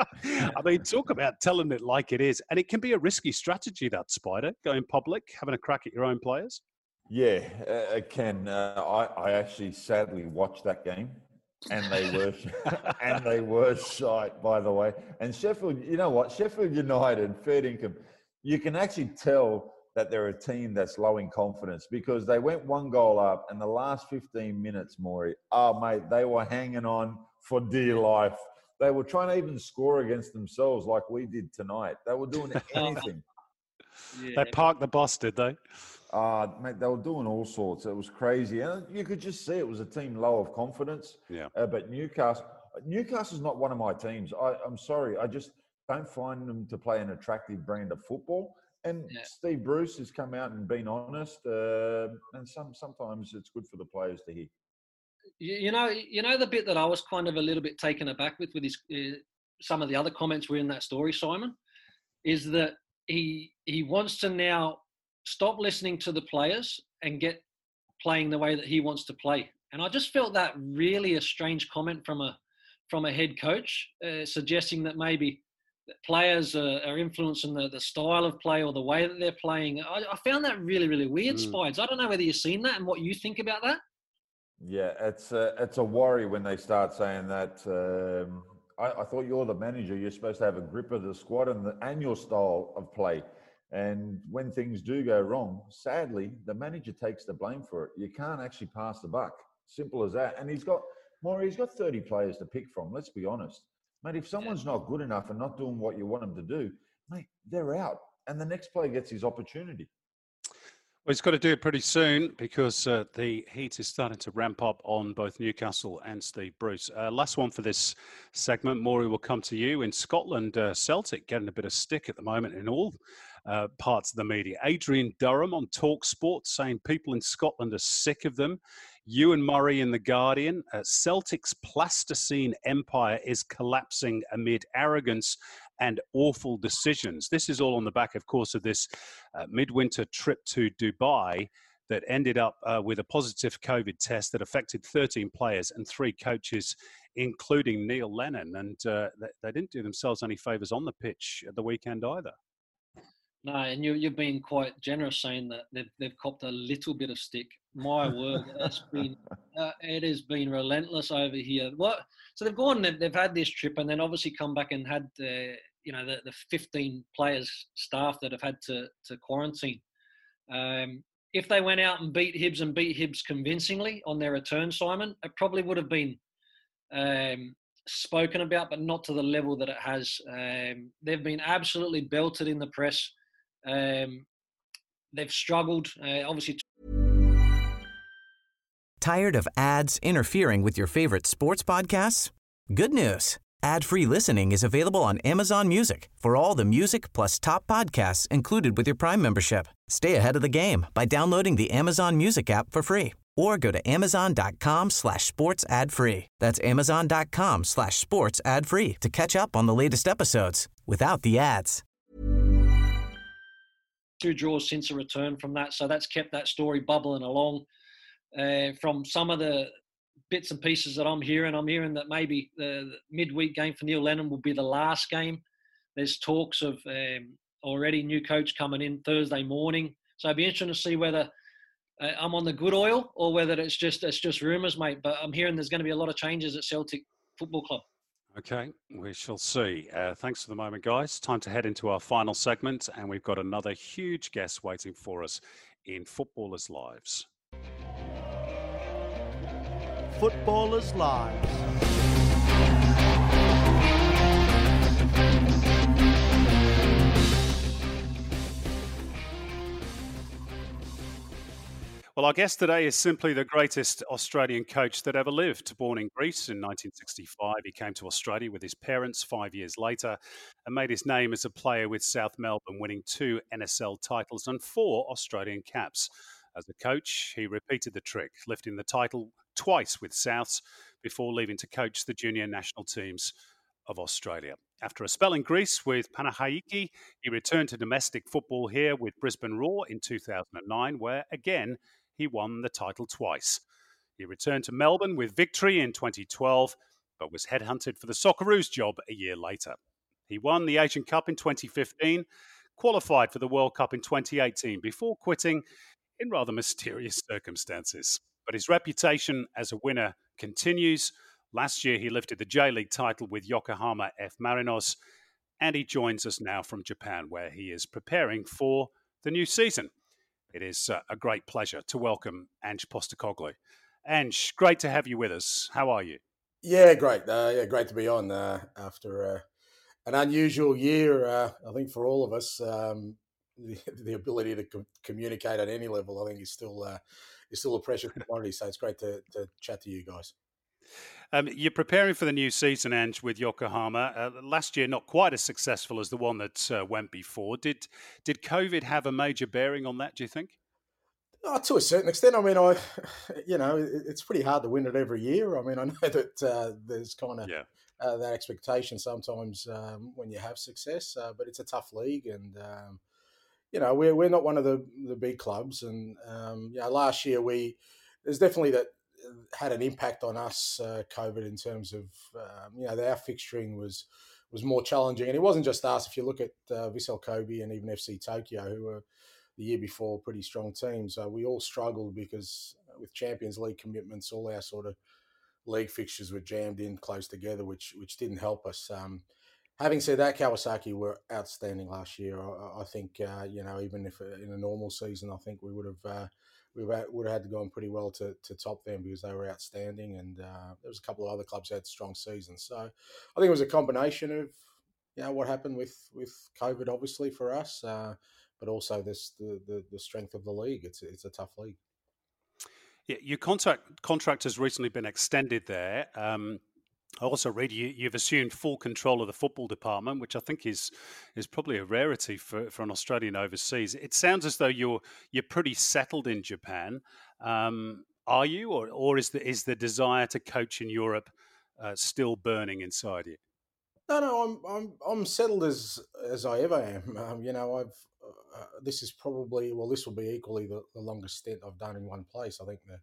I mean, talk about telling it like it is. And it can be a risky strategy, that, Spider, going public, having a crack at your own players. Yeah, uh, it can. Uh, I, I actually sadly watched that game, and they were and they were shite, by the way. And Sheffield, you know what? Sheffield United, fair income, you can actually tell that they're a team that's low in confidence because they went one goal up and the last fifteen minutes, Maury, oh, mate, they were hanging on for dear life. They were trying to even score against themselves like we did tonight. They were doing anything. Yeah. They parked the bus, did they? Uh, mate, they were doing all sorts. It was crazy. And you could just see it was a team low of confidence. Yeah. Uh, but Newcastle, Newcastle's not one of my teams. I, I'm sorry. I just don't find them to play an attractive brand of football. And Yeah. Steve Bruce has come out and been honest, uh, and some sometimes it's good for the players to hear. You, you know, you know the bit that I was kind of a little bit taken aback with, with his uh, some of the other comments were in that story, Simon, is that he he wants to now stop listening to the players and get playing the way that he wants to play. And I just felt that really a strange comment from a from a head coach, uh, suggesting that maybe players are, are influencing the, the style of play or the way that they're playing. I, I found that really, really weird, Mm. Spides. I don't know whether you've seen that and what you think about that. Yeah, it's a, it's a worry when they start saying that. Um, I, I thought you're the manager. You're supposed to have a grip of the squad and, the, and your style of play. And when things do go wrong, sadly, the manager takes the blame for it. You can't actually pass the buck. Simple as that. And he's got, Maury, he's got thirty players to pick from. Let's be honest. Mate, if someone's not good enough and not doing what you want them to do, mate, they're out. And the next player gets his opportunity. Well, he's got to do it pretty soon because uh, the heat is starting to ramp up on both Newcastle and Steve Bruce. Uh, last one for this segment. Maury, will come to you. In Scotland, uh, Celtic getting a bit of stick at the moment in all uh, parts of the media. Adrian Durham on TalkSport saying people in Scotland are sick of them. Ewan Murray in The Guardian. Uh, Celtic's plasticine empire is collapsing amid arrogance and awful decisions. This is all on the back, of course, of this uh, midwinter trip to Dubai that ended up uh, with a positive COVID test that affected thirteen players and three coaches, including Neil Lennon. And uh, they, they didn't do themselves any favours on the pitch at the weekend either. No, and you, you've been quite generous saying that they've, they've copped a little bit of stick. My word, it's been, uh, it has been relentless over here. What? So they've gone, they've, they've had this trip and then obviously come back and had the, you know, the, the fifteen players, staff that have had to, to quarantine. Um, if they went out and beat Hibs and beat Hibs convincingly on their return, Simon, it probably would have been um, spoken about, but not to the level that it has. Um, they've been absolutely belted in the press. Um, they've struggled, uh, obviously. Tired of ads interfering with your favorite sports podcasts? Good news. Ad-free listening is available on Amazon Music for all the music plus top podcasts included with your Prime membership. Stay ahead of the game by downloading the Amazon Music app for free or go to amazon.com slash sports ad free. That's amazon.com slash sports ad free to catch up on the latest episodes without the ads. Two draws since a return from that, so that's kept that story bubbling along. Uh, from some of the bits and pieces that I'm hearing, I'm hearing that maybe the, the midweek game for Neil Lennon will be the last game. There's talks of um, already new coach coming in Thursday morning, so it'd be interesting to see whether uh, I'm on the good oil or whether it's just it's just rumours, mate. But I'm hearing there's going to be a lot of changes at Celtic Football Club. Okay, we shall see. Uh, thanks for the moment, guys. Time to head into our final segment, and we've got another huge guest waiting for us in Footballers' Lives. Footballers' Lives. Well, our guest today is simply the greatest Australian coach that ever lived. Born in Greece in nineteen sixty-five, he came to Australia with his parents five years later and made his name as a player with South Melbourne, winning two N S L titles and four Australian caps. As a coach, he repeated the trick, lifting the title twice with Souths before leaving to coach the junior national teams of Australia. After a spell in Greece with Panathinaiki, he returned to domestic football here with Brisbane Roar in two thousand nine, where again he won the title twice. He returned to Melbourne with victory in twenty twelve, but was headhunted for the Socceroos job a year later. He won the Asian Cup in twenty fifteen, qualified for the World Cup in twenty eighteen before quitting in rather mysterious circumstances. But his reputation as a winner continues. Last year, he lifted the J-League title with Yokohama F. Marinos, and he joins us now from Japan, where he is preparing for the new season. It is uh, a great pleasure to welcome Ange Postecoglou. Ange, great to have you with us. How are you? Yeah, great. Uh, yeah, great to be on uh, after uh, an unusual year. Uh, I think for all of us, um, the, the ability to com- communicate at any level, I think, is still uh, is still a precious commodity. So it's great to, to chat to you guys. Um, you're preparing for the new season, Ange, with Yokohama. Uh, last year, not quite as successful as the one that uh, went before. Did did COVID have a major bearing on that, do you think? Oh, to a certain extent. I mean, I, you know, it, it's pretty hard to win it every year. I mean, I know that uh, there's kind of Yeah. uh, that expectation sometimes um, when you have success, uh, but it's a tough league, and um, you know, we're we're not one of the the big clubs, and um, you know, last year we there's definitely that had an impact on us, uh, COVID, in terms of um, you know, our fixturing was was more challenging, and it wasn't just us. If you look at uh, Vissel Kobe and even F C Tokyo, who were the year before pretty strong teams, uh, we all struggled because with Champions League commitments, all our sort of league fixtures were jammed in close together, which which didn't help us. Um, having said that, Kawasaki were outstanding last year. I, I think uh, you know, even if uh, in a normal season, I think we would have uh, we would have had to go on pretty well to, to top them because they were outstanding, and uh, there was a couple of other clubs that had strong seasons. So I think it was a combination of you know what happened with with COVID, obviously for us, uh, but also this the, the the strength of the league. It's it's a tough league. Yeah, your contract contract has recently been extended there. Um, I also read you, you've assumed full control of the football department, which I think is is probably a rarity for, for an Australian overseas. It sounds as though you're you're pretty settled in Japan. Um, are you, or or is the is the desire to coach in Europe uh, still burning inside you? No, no, I'm I'm I'm settled as as I ever am. Um, you know, I've uh, this is probably well, this will be equally the, the longest stint I've done in one place. I think the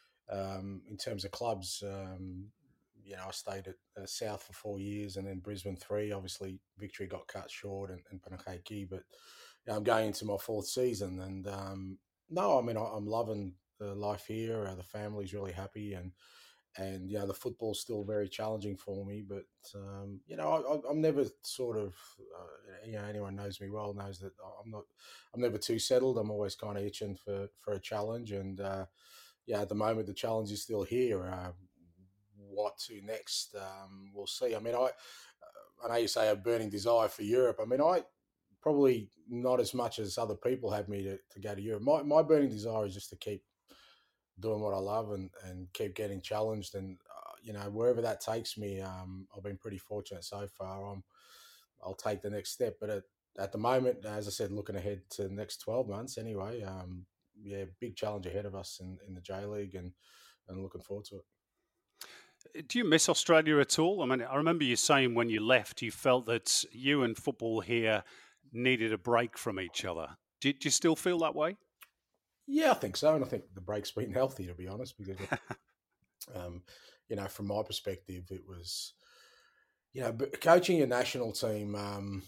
um, in terms of clubs, um, you know, I stayed at uh, South for four years and then Brisbane three. Obviously, Victory got cut short and, and Panakaki, but you know, I'm going into my fourth season, and um, no, I mean, I, I'm loving the life here. Uh, the family's really happy, and and you know the football's still very challenging for me. But um, you know, I, I'm never sort of uh, you know anyone knows me well knows that I'm not I'm never too settled. I'm always kind of itching for for a challenge, and uh, yeah, at the moment the challenge is still here. Uh, what to next? Um, we'll see. I mean, I I know you say a burning desire for Europe. I mean, I probably not as much as other people have me to, to go to Europe. My my burning desire is just to keep doing what I love and, and keep getting challenged. And, uh, you know, wherever that takes me, um, I've been pretty fortunate so far. I'm, I'll take the next step. But at, at the moment, as I said, looking ahead to the next twelve months anyway, um, yeah, big challenge ahead of us in, in the J League and, and looking forward to it. Do you miss Australia at all? I mean, I remember you saying when you left, you felt that you and football here needed a break from each other. Do, do you still feel that way? Yeah, I think so. And I think the break's been healthy, to be honest, because, um, you know, from my perspective, it was, you know, coaching a national team um,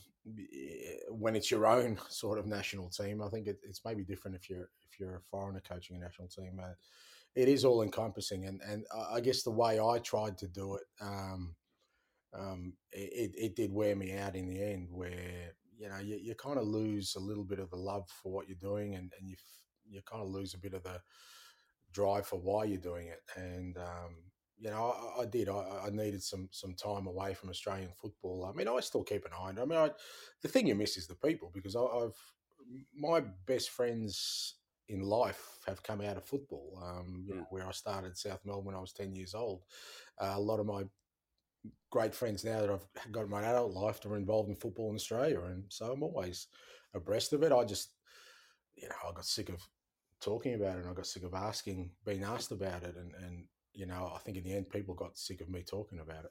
when it's your own sort of national team. I think it, it's maybe different if you're if you're a foreigner coaching a national team. Uh, it is all encompassing, and and I guess the way I tried to do it, um, um, it it did wear me out in the end. Where you know you, you kind of lose a little bit of the love for what you're doing, and and you you kind of lose a bit of the drive for why you're doing it. And um, you know, I, I did. I, I needed some some time away from Australian football. I mean, I still keep an eye on it. I mean, I, the thing you miss is the people, because I, I've my best friends in life have come out of football. Um, you know, where I started South Melbourne when I was ten years old. Uh, a lot of my great friends now that I've got in my adult life are involved in football in Australia, and so I'm always abreast of it. I just, you know, I got sick of talking about it, and I got sick of asking, being asked about it, and and you know, I think in the end, people got sick of me talking about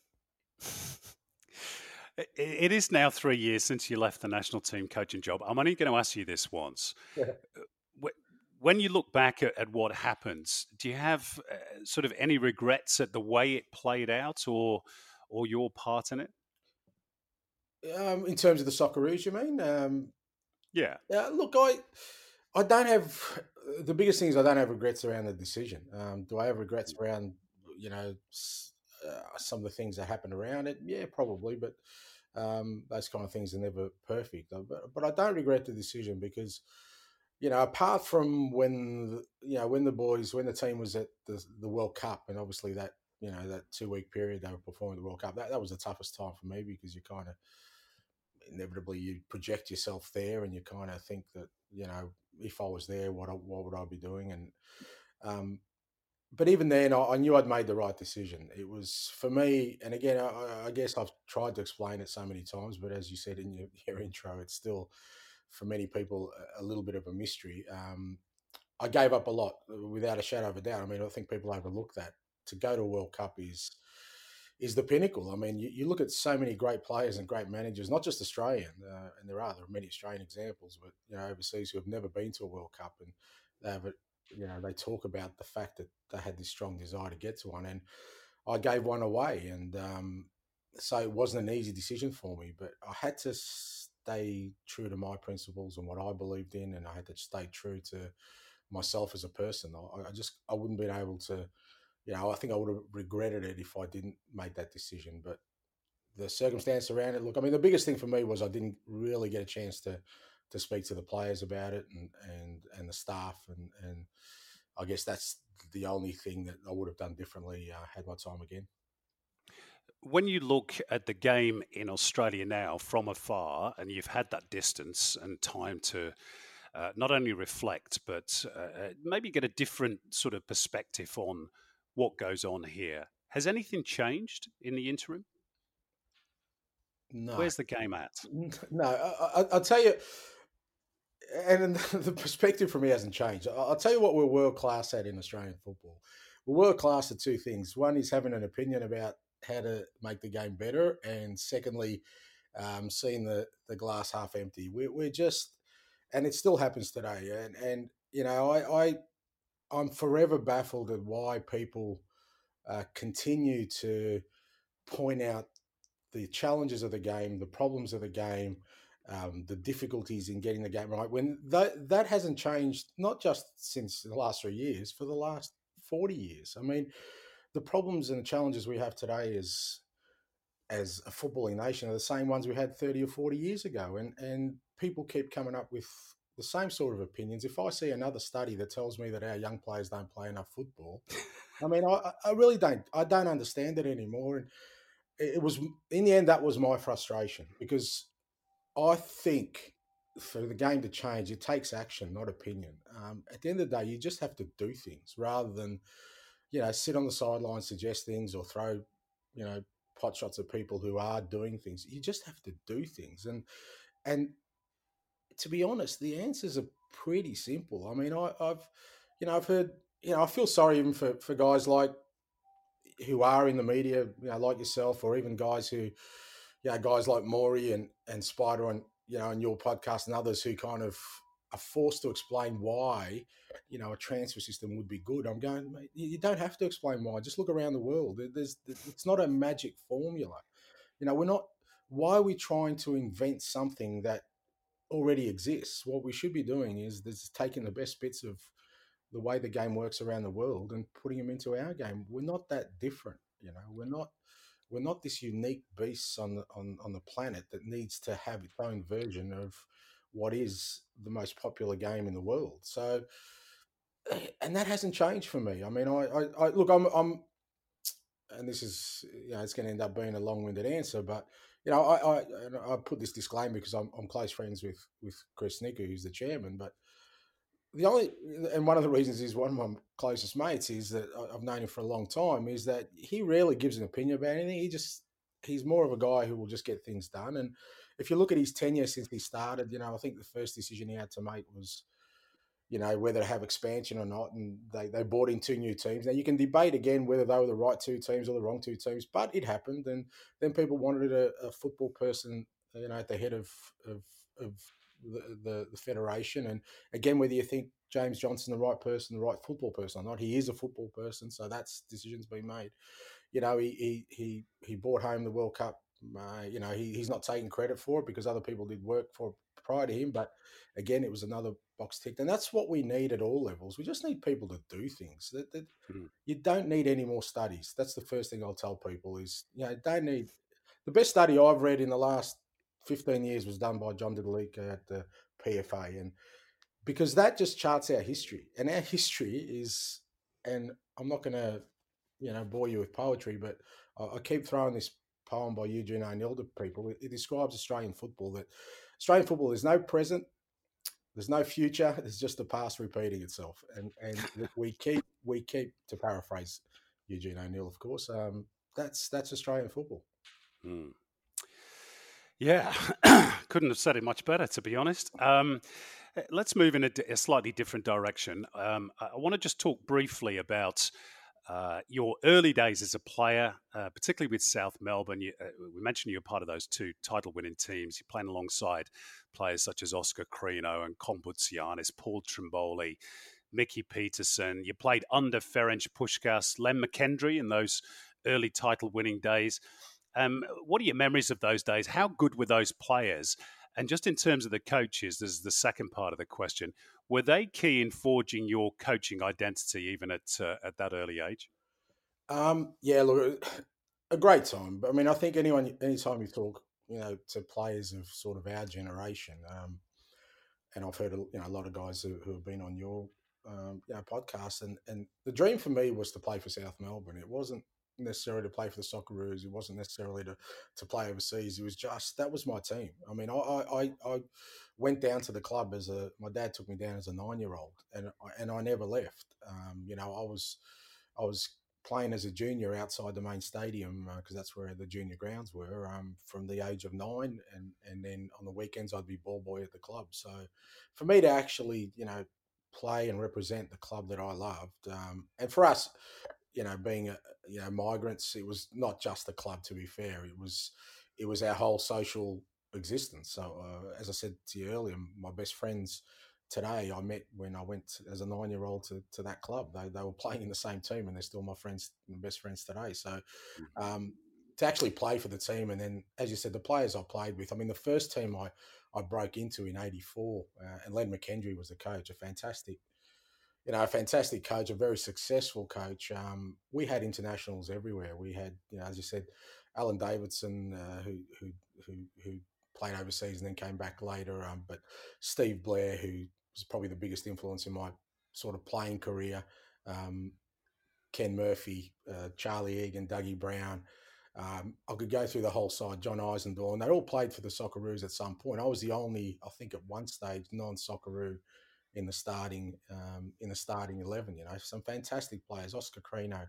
it. It is now three years since you left the national team coaching job. I'm only going to ask you this once. Yeah. When you look back at, at what happens, do you have uh, sort of any regrets at the way it played out, or or your part in it? Um, in terms of the Socceroos, you mean? Um, yeah. Yeah. Look, I I don't have the biggest thing is I don't have regrets around the decision. Um, do I have regrets around you know uh, some of the things that happened around it? Yeah, probably, but um, those kind of things are never perfect. But, but I don't regret the decision because. You know, apart from when you know when the boys, when the team was at the the World Cup, and obviously that you know that two week period they were performing the World Cup, that, that was the toughest time for me because you kind of inevitably you project yourself there, and you kind of think that you know if I was there, what what would I be doing? And um, but even then, I, I knew I'd made the right decision. It was for me, and again, I, I guess I've tried to explain it so many times, but as you said in your, your intro, it's still for many people a, a little bit of a mystery. Um, I gave up a lot without a shadow of a doubt. I mean, I think people overlook that. To go to a World Cup is is the pinnacle. I mean, you, you look at so many great players and great managers, not just Australian, uh, and there are there are many Australian examples, but you know, overseas who have never been to a World Cup, and they have, a, you know, they talk about the fact that they had this strong desire to get to one, and I gave one away, and um, so it wasn't an easy decision for me, but I had to stay true to my principles and what I believed in, and I had to stay true to myself as a person. I, I just I wouldn't been able to. You know, I think I would have regretted it if I didn't make that decision. But the circumstance around it, look, I mean, the biggest thing for me was I didn't really get a chance to to speak to the players about it and and and the staff, and and I guess that's the only thing that I would have done differently uh, had my time again. When you look at the game in Australia now from afar, and you've had that distance and time to uh, not only reflect, but uh, maybe get a different sort of perspective on what goes on here. Has anything changed in the interim? No. Where's the game at? No, I, I, I'll tell you, and the perspective for me hasn't changed. I'll tell you what we're world class at in Australian football. We're world class at two things. One is having an opinion about how to make the game better, and secondly, um, seeing the, the glass half empty. We're, we're just, and it still happens today. And, and you know, I, I I'm forever baffled at why people uh, continue to point out the challenges of the game, the problems of the game, um, the difficulties in getting the game right. When that that hasn't changed, not just since the last three years, for the last forty years. I mean, the problems and the challenges we have today as as a footballing nation are the same ones we had thirty or forty years ago, and and people keep coming up with the same sort of opinions. If I see another study that tells me that our young players don't play enough football, I mean, I, I really don't. I don't understand it anymore. And it was, in the end, that was my frustration, because I think for the game to change, it takes action, not opinion. Um, at the end of the day, you just have to do things rather than, you know, sit on the sidelines, suggest things, or throw, you know, pot shots at people who are doing things. You just have to do things. And, and, to be honest, the answers are pretty simple. I mean, I, I've, you know, I've heard, you know, I feel sorry even for, for guys like who are in the media, you know, like yourself, or even guys who, you know, guys like Maury and, and Spider on, you know, on your podcast and others who kind of are forced to explain why, you know, a transfer system would be good. I'm going, mate, you don't have to explain why. Just look around the world. There's, it's not a magic formula. You know, we're not, why are we trying to invent something that already exists? What we should be doing is this, taking the best bits of the way the game works around the world and putting them into our game. We're not that different, you know. We're not we're not this unique beast on the on, on the planet that needs to have its own version of what is the most popular game in the world. So, and that hasn't changed for me. I mean, I, I, I look, I'm, I'm, and this is, you know, it's going to end up being a long-winded answer, but you know, I, I, I put this disclaimer because I'm, I'm close friends with, with Chris Nicker, who's the chairman. But the only, and one of the reasons is one of my closest mates is that I've known him for a long time, is that he rarely gives an opinion about anything. He just, he's more of a guy who will just get things done. And if you look at his tenure since he started, you know, I think the first decision he had to make was, you know, whether to have expansion or not. And they, they brought in two new teams. Now, you can debate again whether they were the right two teams or the wrong two teams, but it happened. And then people wanted a, a football person, you know, at the head of, of, of the, the, the federation. And again, whether you think James Johnson, the right person, the right football person or not, he is a football person. So that's decisions being made. You know, he, he, he, he brought home the World Cup. Uh, you know, he, he's not taking credit for it because other people did work for prior to him. But again, it was another box ticked. And that's what we need at all levels. We just need people to do things. That, that mm-hmm. You don't need any more studies. That's the first thing I'll tell people is, you know, don't need. The best study I've read in the last fifteen years was done by John Didalica at the P F A. And because that just charts our history. And our history is, and I'm not going to, you know, bore you with poetry, but I, I keep throwing this poem by Eugene O'Neill to people. It, it describes Australian football, that Australian football, there's no present, there's no future, there's just the past repeating itself. And and we keep we keep, to paraphrase Eugene O'Neill, of course, um, that's that's Australian football. Hmm. Yeah, couldn't have said it much better, to be honest. Um, let's move in a, a slightly different direction. Um, I want to just talk briefly about uh, your early days as a player, uh, particularly with South Melbourne. You, uh, we mentioned you were part of those two title-winning teams. You're playing alongside players such as Oscar Crino and Kombutsianis, Paul Trimboli, Mickey Peterson. You played under Ferenc Puskas, Len McKendry in those early title-winning days. Um, what are your memories of those days? How good were those players? And just in terms of the coaches, this is the second part of the question. Were they key in forging your coaching identity even at uh, at that early age? Um, yeah, look, a great time. But I mean, I think anyone, anytime you talk, you know, to players of sort of our generation, um, and I've heard you know a lot of guys who, who have been on your um, you know, podcast, and and the dream for me was to play for South Melbourne. It wasn't necessarily to play for the Socceroos. It wasn't necessarily to, to play overseas. It was just, that was my team. I mean, I, I, I went down to the club as a, my dad took me down as a nine-year-old, and and I never left. Um, you know, I was, I was playing as a junior outside the main stadium because uh, that's where the junior grounds were um, from the age of nine, and and then on the weekends I'd be ball boy at the club. So for me to actually, you know, play and represent the club that I loved, um, and for us, you know, being a, you know, migrants, it was not just the club, to be fair. It was, it was our whole social existence. So, uh, as I said to you earlier, my best friends today I met when I went as a nine-year-old to, to that club. They they were playing in the same team, and they're still my friends, my best friends today. So, um, to actually play for the team, and then, as you said, the players I played with. I mean, the first team I, I broke into in eighty-four, uh, and Len McKendry was the coach, a fantastic, you know, a fantastic coach, a very successful coach. Um, we had internationals everywhere. We had, you know, as you said, Alan Davidson, uh, who, who who who played overseas and then came back later. Um, but Steve Blair, who was probably the biggest influence in my sort of playing career. Um, Ken Murphy, uh, Charlie Egan, Dougie Brown. Um, I could go through the whole side. John Eisendorf, and they all played for the Socceroos at some point. I was the only, I think, at one stage non-Socceroo in the starting um, in the starting eleven. You know, some fantastic players. Oscar Crino,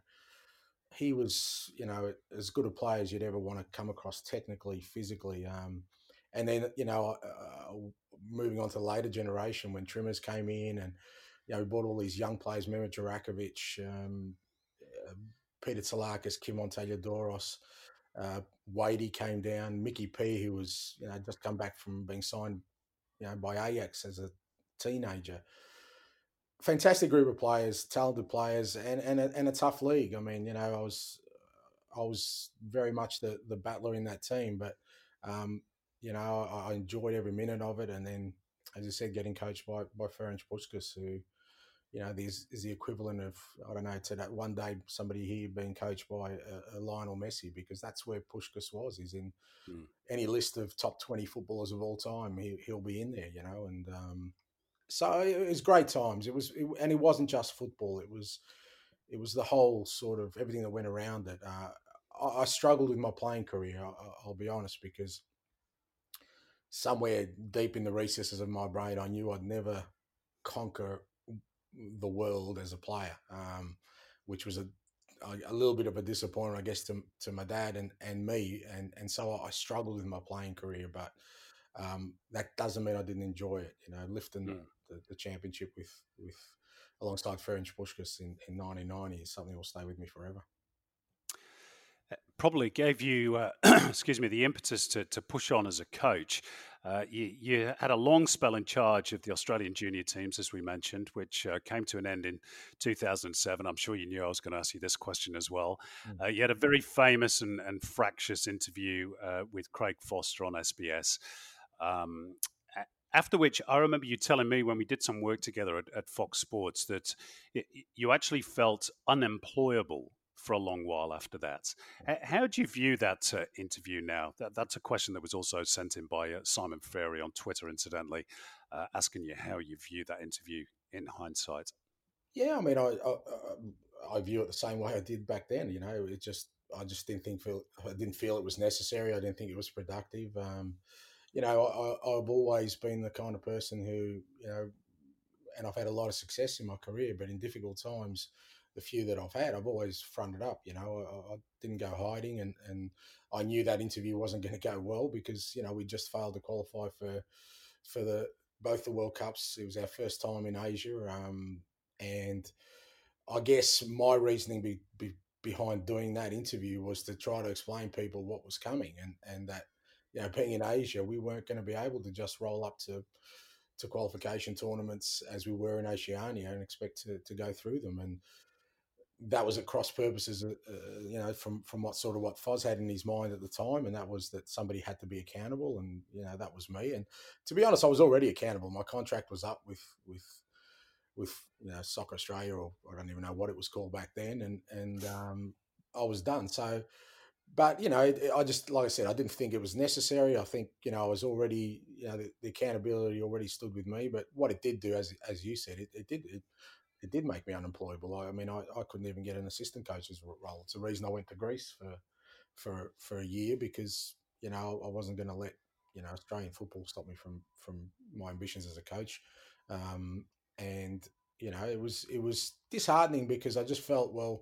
he was, you know, as good a player as you'd ever want to come across technically, physically. Um, and then, you know, uh, moving on to the later generation when Trimmers came in, and you know, we brought all these young players, Mehmet Jurakovic, um, uh, Peter Tsalakis, Kim Monteliadoros, uh, Wadey came down, Mickey P, who was, you know, just come back from being signed, you know, by Ajax as a teenager. Fantastic group of players, talented players, and and a, and a tough league. I mean, you know, I was I was very much the the battler in that team, but um, you know, I, I enjoyed every minute of it. And then, as I said, getting coached by by Ferenc Puskas, who, you know, is, is the equivalent of, I don't know, to that one day somebody here being coached by a, a Lionel Messi, because that's where Puskas was. He's in mm. any list of top twenty footballers of all time. He, he'll be in there, you know, and. Um, So it was great times. It was, it, and it wasn't just football. It was, it was the whole sort of everything that went around it. Uh, I, I struggled with my playing career. I, I'll be honest, because somewhere deep in the recesses of my brain, I knew I'd never conquer the world as a player, um, which was a, a, a little bit of a disappointment, I guess, to to my dad and and me. And and so I struggled with my playing career, but um, that doesn't mean I didn't enjoy it. You know, lifting mm. the, the championship with with alongside Ferenc Puskas in, in nineteen ninety is something that will stay with me forever. Probably gave you, uh, excuse me, the impetus to, to push on as a coach. Uh, you, you had a long spell in charge of the Australian junior teams, as we mentioned, which uh, came to an end in two thousand seven. I'm sure you knew I was going to ask you this question as well. Mm. Uh, you had a very famous and, and fractious interview uh, with Craig Foster on S B S. Um, after which, I remember you telling me when we did some work together at, at Fox Sports that it, you actually felt unemployable for a long while after that. How do you view that uh, interview now? That, that's a question that was also sent in by uh, Simon Ferry on Twitter, incidentally, uh, asking you how you view that interview in hindsight. Yeah, I mean, I, I I view it the same way I did back then. You know, it just I just didn't think feel I didn't feel it was necessary. I didn't think it was productive. Um, you know, I, I've always been the kind of person who, you know, and I've had a lot of success in my career, but in difficult times, the few that I've had, I've always fronted up. You know, I, I didn't go hiding, and, and I knew that interview wasn't going to go well because you know we just failed to qualify for for the both the World Cups. It was our first time in Asia, um, and I guess my reasoning be, be, behind doing that interview was to try to explain people what was coming, and and that you know being in Asia, we weren't going to be able to just roll up to to qualification tournaments as we were in Oceania and expect to, to go through them. And that was at cross purposes, uh, you know, from, from what sort of what Foz had in his mind at the time. And that was that somebody had to be accountable. And, you know, that was me. And to be honest, I was already accountable. My contract was up with, with, with, you know, Soccer Australia, or I don't even know what it was called back then. And, and, um, I was done. So, but, you know, I just, like I said, I didn't think it was necessary. I think, you know, I was already, you know, the, the accountability already stood with me. But what it did do, as as you said, it, it did, it, it did make me unemployable. I, I mean, I, I couldn't even get an assistant coach's role. It's the reason I went to Greece for, for, for a year, because, you know, I wasn't going to let, you know, Australian football stop me from, from my ambitions as a coach. Um, and, you know, it was, it was disheartening because I just felt, well,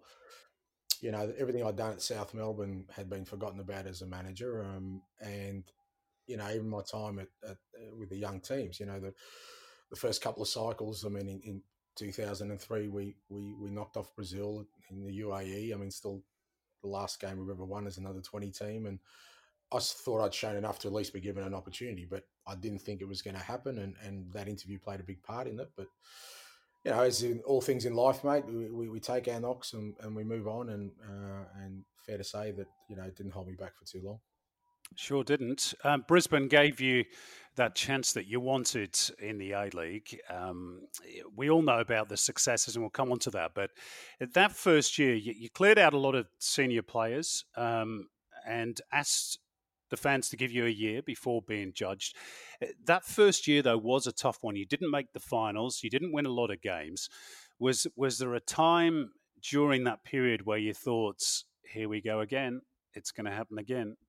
you know, everything I'd done at South Melbourne had been forgotten about as a manager. Um, and, you know, even my time at, at uh, with the young teams, you know, the the first couple of cycles, I mean, in, in two thousand three, we, we, we knocked off Brazil in the U A E. I mean, still the last game we've ever won as another twenty team. And I thought I'd shown enough to at least be given an opportunity, but I didn't think it was going to happen. And, and that interview played a big part in it. But, you know, as in all things in life, mate, we, we, we take our knocks and, and we move on. And uh, and fair to say that, you know, it didn't hold me back for too long. Sure didn't. Um, Brisbane gave you that chance that you wanted in the A-League. Um, we all know about the successes, and we'll come on to that. But that first year, you, you cleared out a lot of senior players um, and asked the fans to give you a year before being judged. That first year, though, was a tough one. You didn't make the finals. You didn't win a lot of games. Was was there a time during that period where you thought, here we go again, it's going to happen again?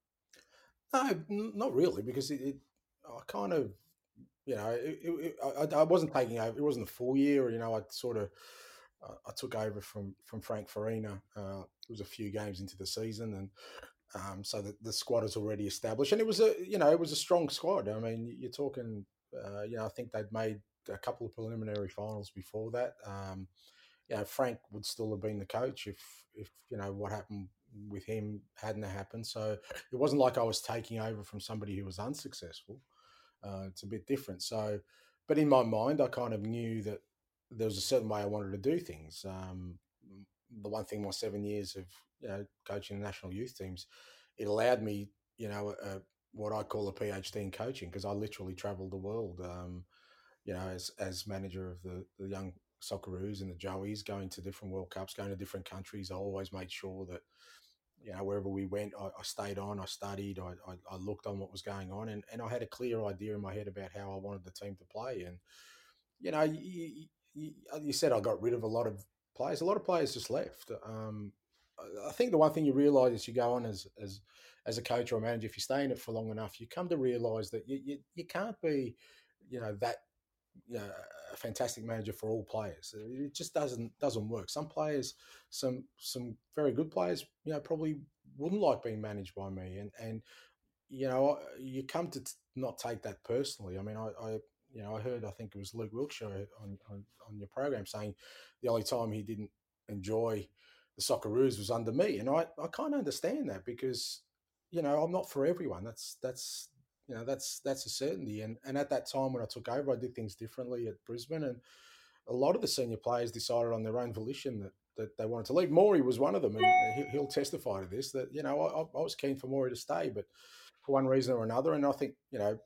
No, not really, because it, it I kind of, you know, it, it, I, I wasn't taking over. It wasn't a full year. You know, I sort of, uh, I took over from, from Frank Farina. Uh, it was a few games into the season, and um, so the, the squad is already established, and it was a, you know, it was a strong squad. I mean, you're talking, uh, you know, I think they'd made a couple of preliminary finals before that. Um, you know, Frank would still have been the coach if, if you know, what happened with him hadn't happened. So it wasn't like I was taking over from somebody who was unsuccessful. Uh, it's a bit different. So, but in my mind, I kind of knew that there was a certain way I wanted to do things. Um, the one thing, my seven years of, you know, coaching the national youth teams, it allowed me, you know, a, what I call a PhD in coaching, because I literally traveled the world, um, you know, as, as manager of the, the young Socceroos and the Joeys, going to different World Cups, going to different countries. I always made sure that, you know, wherever we went, I, I stayed on, I studied, I, I, I looked on what was going on, and, and I had a clear idea in my head about how I wanted the team to play. And, you know, you, you, you said I got rid of a lot of players. A lot of players just left. Um, I think the one thing you realise as you go on as, as as a coach or a manager, if you stay in it for long enough, you come to realise that you, you, you can't be, you know, that, you know, a fantastic manager for all players. It just doesn't doesn't work. Some players, some some very good players, you know, probably wouldn't like being managed by me, and and you know, you come to t- not take that personally. I mean, I, I you know I heard, I think it was Luke Wilkshire on, on on your program saying the only time he didn't enjoy the Socceroos was under me, and I I kind of understand that, because, you know, I'm not for everyone. That's that's you know, that's that's a certainty. And and at that time when I took over, I did things differently at Brisbane, and a lot of the senior players decided on their own volition that that they wanted to leave. Maury was one of them, and he, he'll testify to this. That, you know, I, I was keen for Maury to stay, but for one reason or another, and I think, you know,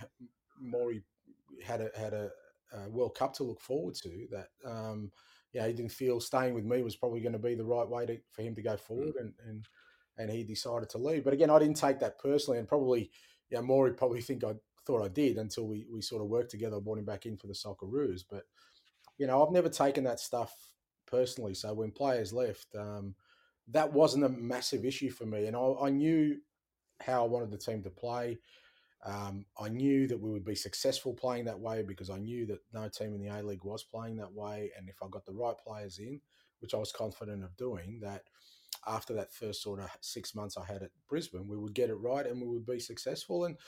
Maury had a had a, a World Cup to look forward to. That um, yeah, he didn't feel staying with me was probably going to be the right way to, for him to go forward, and and and he decided to leave. But again, I didn't take that personally, and probably, you know, Maury probably think I thought I did until we, we sort of worked together. I brought him back in for the Socceroos. But, you know, I've never taken that stuff personally. So when players left, um, that wasn't a massive issue for me. And I, I knew how I wanted the team to play. Um, I knew that we would be successful playing that way, because I knew that no team in the A-League was playing that way. And if I got the right players in, which I was confident of doing, that after that first sort of six months I had at Brisbane, we would get it right and we would be successful. And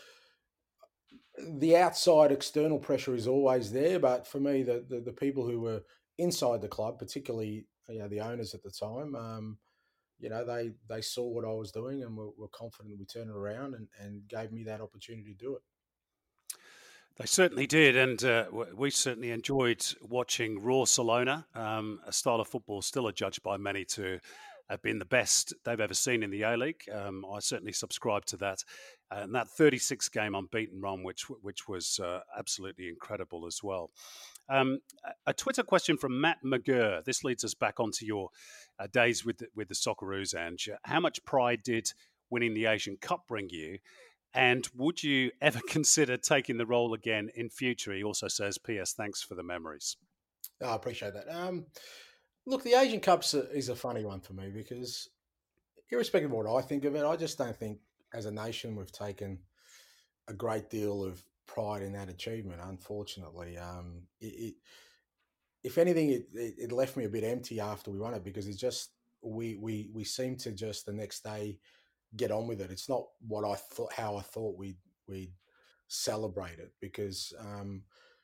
the outside external pressure is always there, but for me, the the, the people who were inside the club, particularly you know the owners at the time, um, you know they they saw what I was doing and were, were confident we turned it around and, and gave me that opportunity to do it. They certainly did, and uh, we certainly enjoyed watching Raw Salona, um, a style of football still adjudged by many to have been the best they've ever seen in the A-League. Um, I certainly subscribe to that. Uh, and that thirty-six game unbeaten run, which which was uh, absolutely incredible as well. Um, a Twitter question from Matt McGurr. This leads us back onto your uh, days with the, with the Socceroos, Ange. How much pride did winning the Asian Cup bring you? And would you ever consider taking the role again in future? He also says, P S, thanks for the memories. Oh, I appreciate that. Um, look, the Asian Cups is a funny one for me because irrespective of what I think of it, I just don't think as a nation we've taken a great deal of pride in that achievement, unfortunately. Um, it, it, if anything, it, it, it left me a bit empty after we won it because it's just, we, we, we seemed to just the next day get on with it. It's not what I thought, how I thought we'd, we'd celebrate it because um,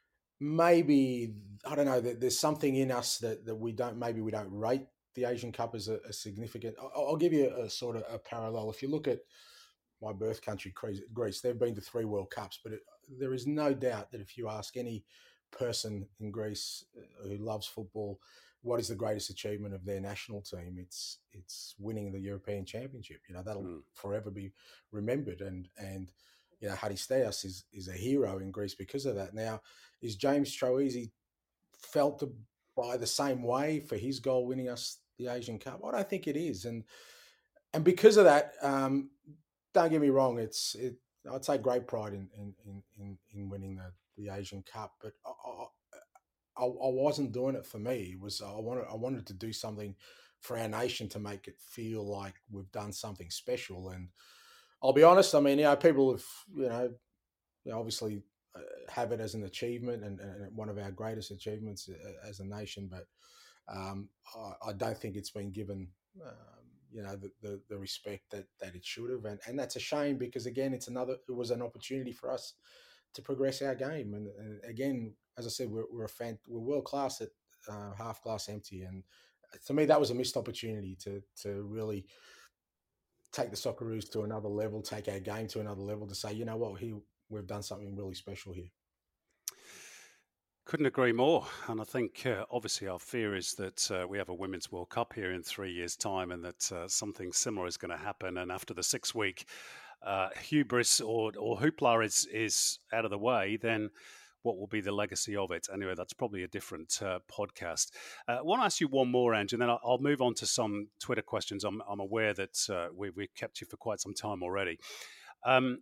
maybe, I don't know, there's something in us that, that we don't, maybe we don't rate the Asian Cup as a, a significant. I'll, I'll give you a, a sort of a parallel. If you look at my birth country, Greece, they've been to three World Cups, but it, there is no doubt that if you ask any person in Greece who loves football, what is the greatest achievement of their national team? It's it's winning the European Championship. You know, that'll mm. forever be remembered. And and you know, Haristeas is is a hero in Greece because of that. Now, is James Troisi felt to, by the same way for his goal winning us the Asian Cup? I don't think it is. And and because of that, um, don't get me wrong, it's it. I take great pride in in in, in winning the, the Asian Cup, but I, I, I wasn't doing it for me. It was I wanted I wanted to do something for our nation to make it feel like we've done something special. And I'll be honest, I mean, you know, people have you know, you know obviously have it as an achievement and, and one of our greatest achievements as a nation, but um, I, I don't think it's been given. Um, you know, the, the, the respect that, that it should have. And, and that's a shame because, again, it's another, it was an opportunity for us to progress our game. And, and again, as I said, we're, we're a fan, we're world class at uh, half glass empty. And to me, that was a missed opportunity to, to really take the Socceroos to another level, take our game to another level, to say, you know what, here, we've done something really special here. Couldn't agree more. And I think, uh, obviously, our fear is that uh, we have a Women's World Cup here in three years' time and that uh, something similar is going to happen. And after the six-week uh, hubris or, or hoopla is, is out of the way, then what will be the legacy of it? Anyway, that's probably a different uh, podcast. Uh, I want to ask you one more, Ange, and then I'll, I'll move on to some Twitter questions. I'm, I'm aware that uh, we, we've kept you for quite some time already. Um,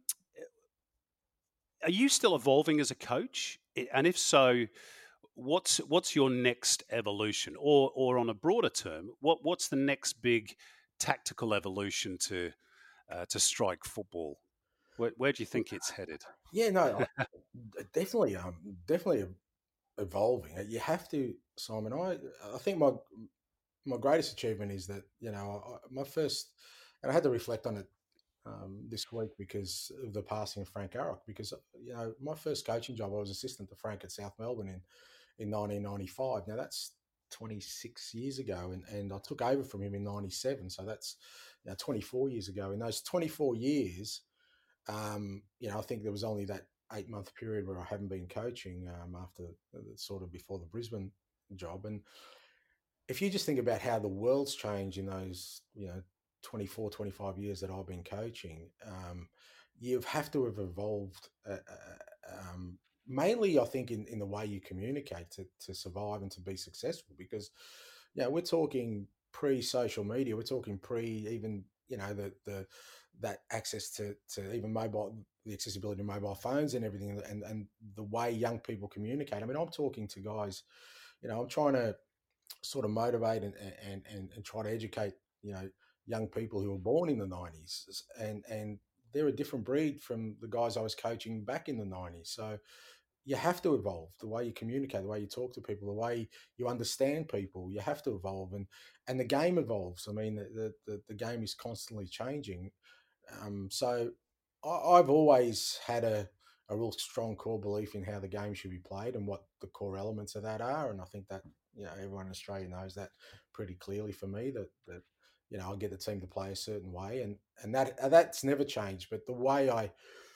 are you still evolving as a coach? And if so, what's what's your next evolution? Or or on a broader term, what what's the next big tactical evolution to uh, to strike football? Where, where do you think it's headed? Yeah, no, definitely, um, definitely evolving. You have to, Simon. I I think my my greatest achievement is that you know I, my first, and I had to reflect on it um, this week because of the passing of Frank Arrock. Because you know my first coaching job, I was assistant to Frank at South Melbourne in in nineteen ninety-five. Now that's twenty-six years ago, and, and I took over from him in ninety-seven. So that's you know, twenty-four years ago. In those twenty-four years, um, you know, I think there was only that eight month period where I haven't been coaching um, after uh, sort of before the Brisbane job. And if you just think about how the world's changed in those, you know, twenty-four, twenty-five years that I've been coaching, um, you have to have evolved uh, um, mainly, I think, in, in the way you communicate to, to survive and to be successful. Because, you know, we're talking pre-social media, we're talking pre even, you know, the the that access to, to even mobile, the accessibility to mobile phones and everything, and, and the way young people communicate. I mean, I'm talking to guys, you know, I'm trying to sort of motivate and and, and, and try to educate, you know, young people who were born in the nineties. And, and they're a different breed from the guys I was coaching back in the nineties. So you have to evolve the way you communicate, the way you talk to people, the way you understand people. You have to evolve, and and the game evolves. I mean, the the, the game is constantly changing. Um, so I, I've always had a a real strong core belief in how the game should be played and what the core elements of that are. And I think that, you know, everyone in Australia knows that pretty clearly for me, that that you know, I get the team to play a certain way, and and that that's never changed. But the way I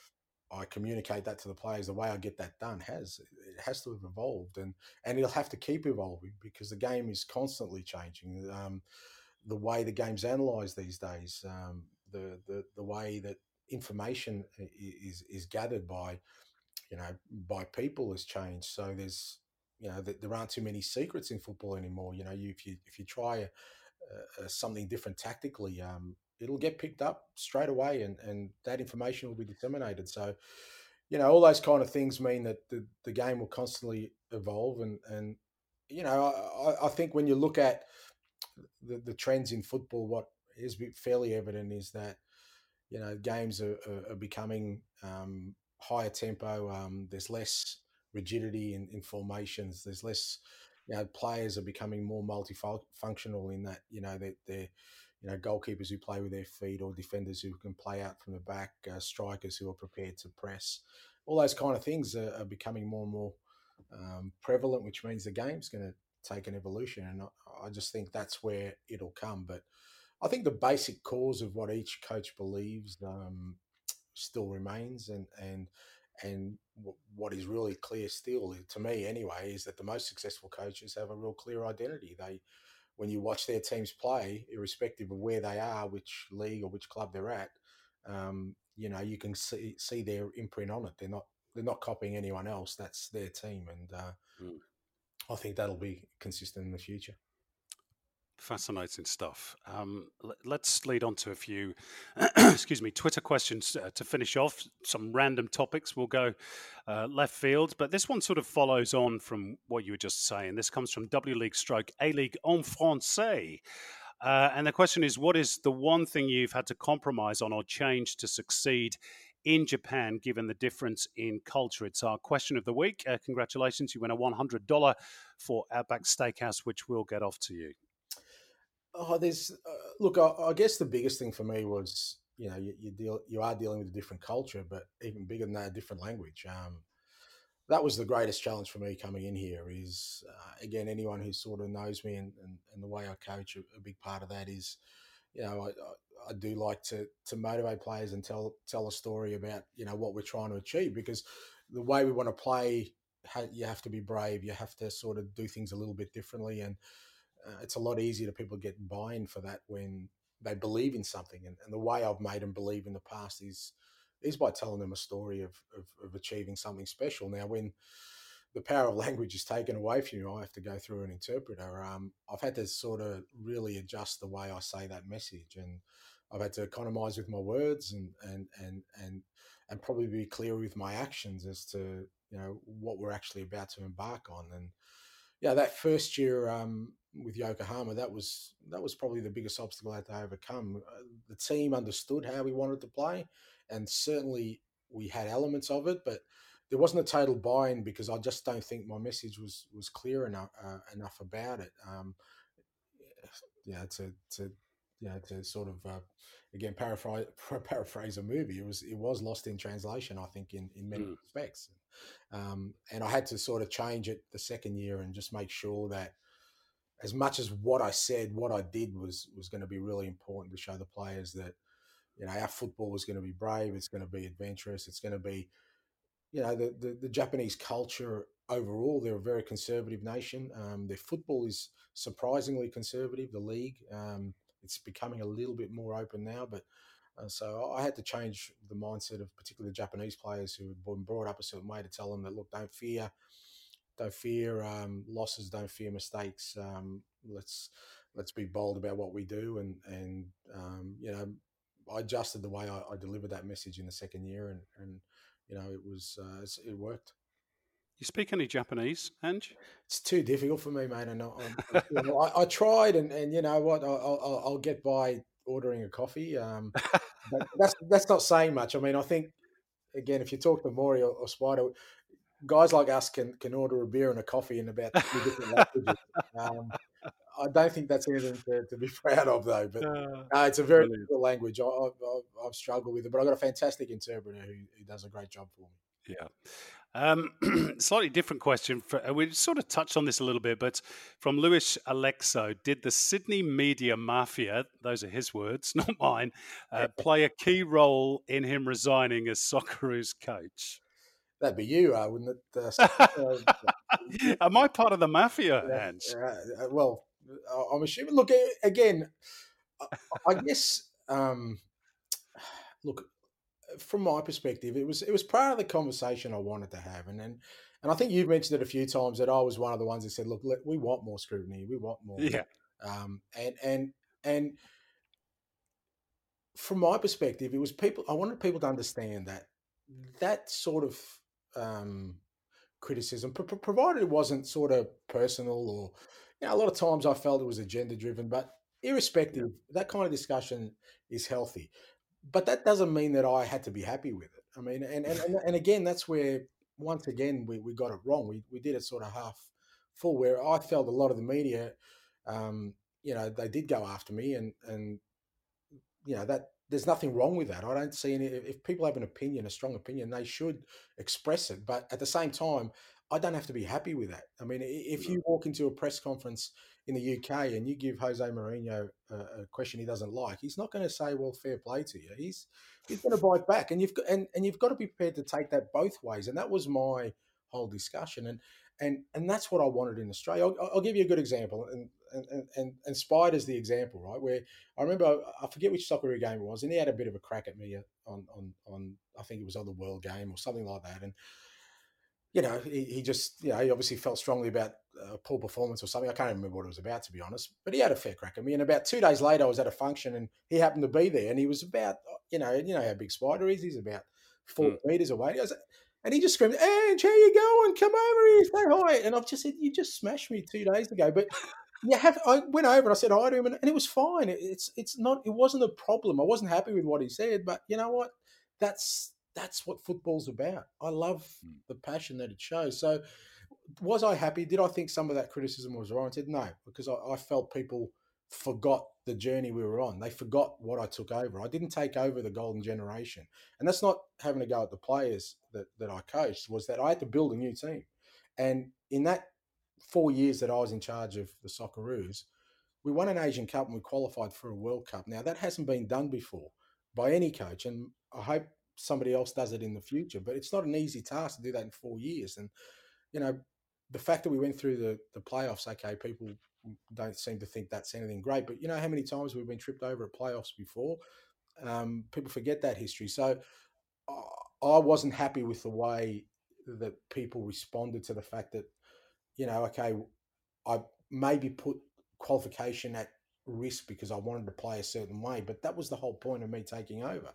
I communicate that to the players, the way I get that done has it has to have evolved, and and it'll have to keep evolving because the game is constantly changing. Um, the way the game's analysed these days, um, the, the the way that information is is gathered by, you know, by people has changed. So there's, you know, there aren't too many secrets in football anymore. You know, you, if you if you try a, a, something different tactically, um, it'll get picked up straight away, and, and that information will be disseminated. So, you know, all those kind of things mean that the, the game will constantly evolve. And, and you know, I, I think when you look at the, the trends in football, what is fairly evident is that, you know, games are, are, are becoming um, higher tempo. Um, there's less rigidity in, in formations. There's less, you know, players are becoming more multifunctional in that, you know, they're, they're you know, goalkeepers who play with their feet, or defenders who can play out from the back, uh, strikers who are prepared to press. All those kind of things are, are becoming more and more um, prevalent, which means the game's going to take an evolution. And I, I just think that's where it'll come. But I think the basic cause of what each coach believes um, still remains, and and and w- what is really clear still, to me anyway, is that the most successful coaches have a real clear identity. They, when you watch their teams play, irrespective of where they are, which league or which club they're at, um, you know, you can see see their imprint on it. They're not they're not copying anyone else. That's their team, and uh, mm. I think that'll be consistent in the future. Fascinating stuff. Um, let's lead on to a few, excuse me, Twitter questions uh, to finish off. Some random topics. We'll go uh, left field, but this one sort of follows on from what you were just saying. This comes from W League stroke A League en français. Uh, and the question is, what is the one thing you've had to compromise on or change to succeed in Japan, given the difference in culture? It's our question of the week. Uh, congratulations. You win a one hundred dollars for Outback Steakhouse, which we'll get off to you. Oh, there's uh, look. I, I guess the biggest thing for me was, you know, you, you deal, you are dealing with a different culture, but even bigger than that, a different language. Um, that was the greatest challenge for me coming in here. Is uh, again, anyone who sort of knows me and, and, and the way I coach, a, a big part of that is, you know, I, I, I do like to to motivate players and tell tell a story about, you know, what we're trying to achieve, because the way we want to play, you have to be brave. You have to sort of do things a little bit differently, and Uh, it's a lot easier to people get buy-in for that when they believe in something. And, and the way I've made them believe in the past is is by telling them a story of, of, of achieving something special. Now, when the power of language is taken away from you, I have to go through an interpreter. Um, I've had to sort of really adjust the way I say that message, and I've had to economize with my words and and and and and probably be clear with my actions as to, you know, what we're actually about to embark on. And yeah, that first year um, with Yokohama, that was that was probably the biggest obstacle I had to overcome. Uh, the team understood how we wanted to play, and certainly we had elements of it, but there wasn't a total buy-in because I just don't think my message was was clear enough uh, enough about it. Um, you know, to to you know to sort of uh, again paraphrase paraphrase a movie. It was it was lost in translation, I think, in in many mm. respects. Um, and I had to sort of change it the second year and just make sure that, as much as what I said, what I did was was going to be really important to show the players that, you know, our football was going to be brave, it's going to be adventurous, it's going to be, you know, the, the, the Japanese culture overall, they're a very conservative nation. Um, their football is surprisingly conservative, the league. Um, it's becoming a little bit more open now, but uh, so I had to change the mindset of particularly the Japanese players who had been brought up a certain way, to tell them that, look, don't fear, don't fear um, losses, don't fear mistakes. Um, let's let's be bold about what we do, and and um, you know, I adjusted the way I, I delivered that message in the second year, and and you know, it was uh, it worked. You speak any Japanese, Ange? It's too difficult for me, mate. And I, I, you know, I, I tried, and, and you know what, I'll, I'll, I'll get by ordering a coffee. Um, but that's that's not saying much. I mean, I think, again, if you talk to Maury or, or Spider, guys like us can can order a beer and a coffee in about three different languages. Um, I don't think that's anything to, to be proud of, though. But Uh, uh, it's a very brilliant. difficult language. I, I, I've, I've struggled with it, but I've got a fantastic interpreter who, who does a great job for me. Yeah. Um, slightly different question. For, uh, we sort of touched on this a little bit, but from Luis Alexo, did the Sydney media mafia, those are his words, not mine, uh, play a key role in him resigning as Socceroos coach? That'd be you, uh, wouldn't it? Uh, uh, Am I part of the mafia, yeah, Ange? uh, well, I'm assuming. Look, again, I guess. Um, look, from my perspective, it was it was part of the conversation I wanted to have, and and, and I think you've mentioned it a few times that I was one of the ones that said, "Look, let, we want more scrutiny, we want more," Yeah. um, and and and from my perspective, it was people. I wanted people to understand that that sort of um, criticism, pro- pro- provided it wasn't sort of personal or, you know, a lot of times I felt it was agenda driven, but irrespective, that kind of discussion is healthy. But that doesn't mean that I had to be happy with it. I mean, and and, and, and again, that's where, once again, we, we got it wrong. We, we did it sort of half full, where I felt a lot of the media, um, you know, they did go after me, and, and you know, that there's nothing wrong with that. I don't see any. If people have an opinion, a strong opinion, they should express it. But at the same time, I don't have to be happy with that. I mean, if you walk into a press conference in the U K and you give Jose Mourinho a, a question he doesn't like, he's not going to say, "Well, fair play to you." He's he's going to bite back, and you've got and, and you've got to be prepared to take that both ways. And that was my whole discussion, and and and that's what I wanted in Australia. I'll, I'll give you a good example, and and and and Spider's the example, right? Where I remember, I forget which Socceroo game it was, and he had a bit of a crack at me on on on I think it was on the World Game or something like that, and you know, he, he just, you know, he obviously felt strongly about uh, poor performance or something. I can't remember what it was about, to be honest. But he had a fair crack at me. And about two days later, I was at a function and he happened to be there. And he was about, you know, you know how big Spider is. He's about four mm. meters away. He was, and he just screamed, "Ange, how you going? Come over here, say hi." And I've just said, "You just smashed me two days ago." But you have. I went over and I said hi to him, and, and it was fine. It, it's it's not. It wasn't a problem. I wasn't happy with what he said, but you know what? That's. That's what football's about. I love the passion that it shows. So was I happy? Did I think some of that criticism was warranted? No, because I, I felt people forgot the journey we were on. They forgot what I took over. I didn't take over the golden generation. And that's not having to go at the players that, that I coached, was that I had to build a new team. And in that four years that I was in charge of the Socceroos, we won an Asian Cup and we qualified for a World Cup. Now, that hasn't been done before by any coach. And I hope somebody else does it in the future, but it's not an easy task to do that in four years. And, you know, the fact that we went through the, the playoffs, okay, people don't seem to think that's anything great, but you know how many times we've been tripped over at playoffs before? Um, people forget that history. So I, I wasn't happy with the way that people responded to the fact that, you know, okay, I maybe put qualification at risk because I wanted to play a certain way, but that was the whole point of me taking over.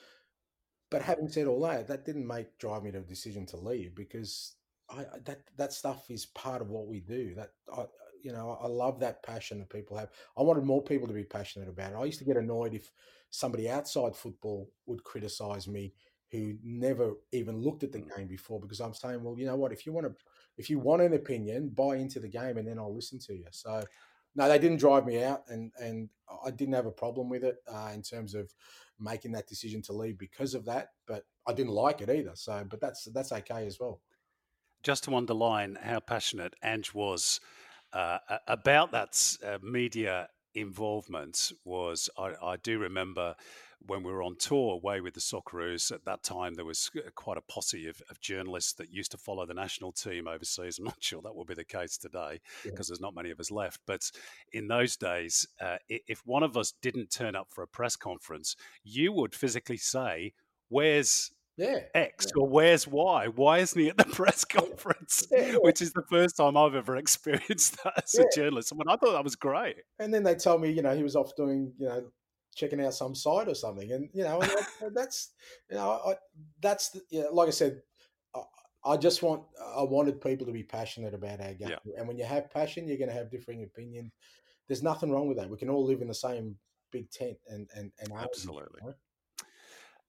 But having said all that, that didn't make drive me to a decision to leave, because I, that that stuff is part of what we do. That I, you know, I love that passion that people have. I wanted more people to be passionate about it. I used to get annoyed if somebody outside football would criticise me who never even looked at the game before, because I'm saying, well, you know what? If you want to, if you want an opinion, buy into the game, and then I'll listen to you. So. No, they didn't drive me out, and, and I didn't have a problem with it uh, in terms of making that decision to leave because of that. But I didn't like it either. So, but that's that's okay as well. Just to underline how passionate Ange was uh, about that uh, media involvement was, I, I do remember when we were on tour away with the Socceroos. At that time, there was quite a posse of, of journalists that used to follow the national team overseas. I'm not sure that will be the case today because yeah. there's not many of us left. But in those days, uh, if one of us didn't turn up for a press conference, you would physically say, "Where's yeah. X yeah. or where's Y? Why isn't he at the press conference?" Yeah, yeah. Which is the first time I've ever experienced that as yeah. a journalist. I mean, I thought that was great. And then they tell me, you know, he was off doing, you know, checking out some site or something, and you know, and that's, you know, I, that's the, you know, like I said, I, I just want, I wanted people to be passionate about our game, yeah. and when you have passion, you're going to have differing opinions. There's nothing wrong with that. We can all live in the same big tent and and and absolutely. Argue, right?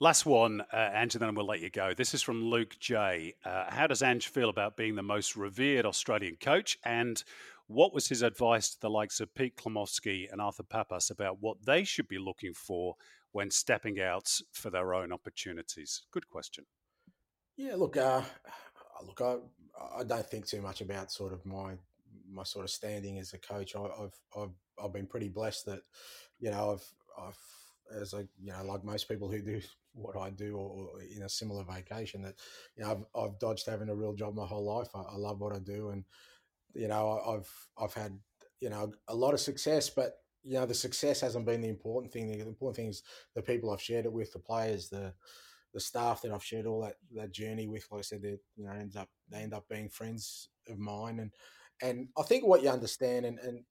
Last one, uh, Ange, and then we'll let you go. This is from Luke J. Uh, how does Ange feel about being the most revered Australian coach? And what was his advice to the likes of Pete Klimowski and Arthur Papas about what they should be looking for when stepping out for their own opportunities? Good question. Yeah, look, uh, look, I, I don't think too much about sort of my my sort of standing as a coach. I, I've I've I've been pretty blessed that, you know, I've I've as a you know like most people who do what I do or, or in a similar vocation, that you know I've I've dodged having a real job my whole life. I, I love what I do, and you know I've I've had you know a lot of success, but you know the success hasn't been the important thing. The important thing is the people I've shared it with, the players, the the staff that I've shared all that, that journey with. Like I said, they you know ends up they end up being friends of mine, and and I think what you understand, and and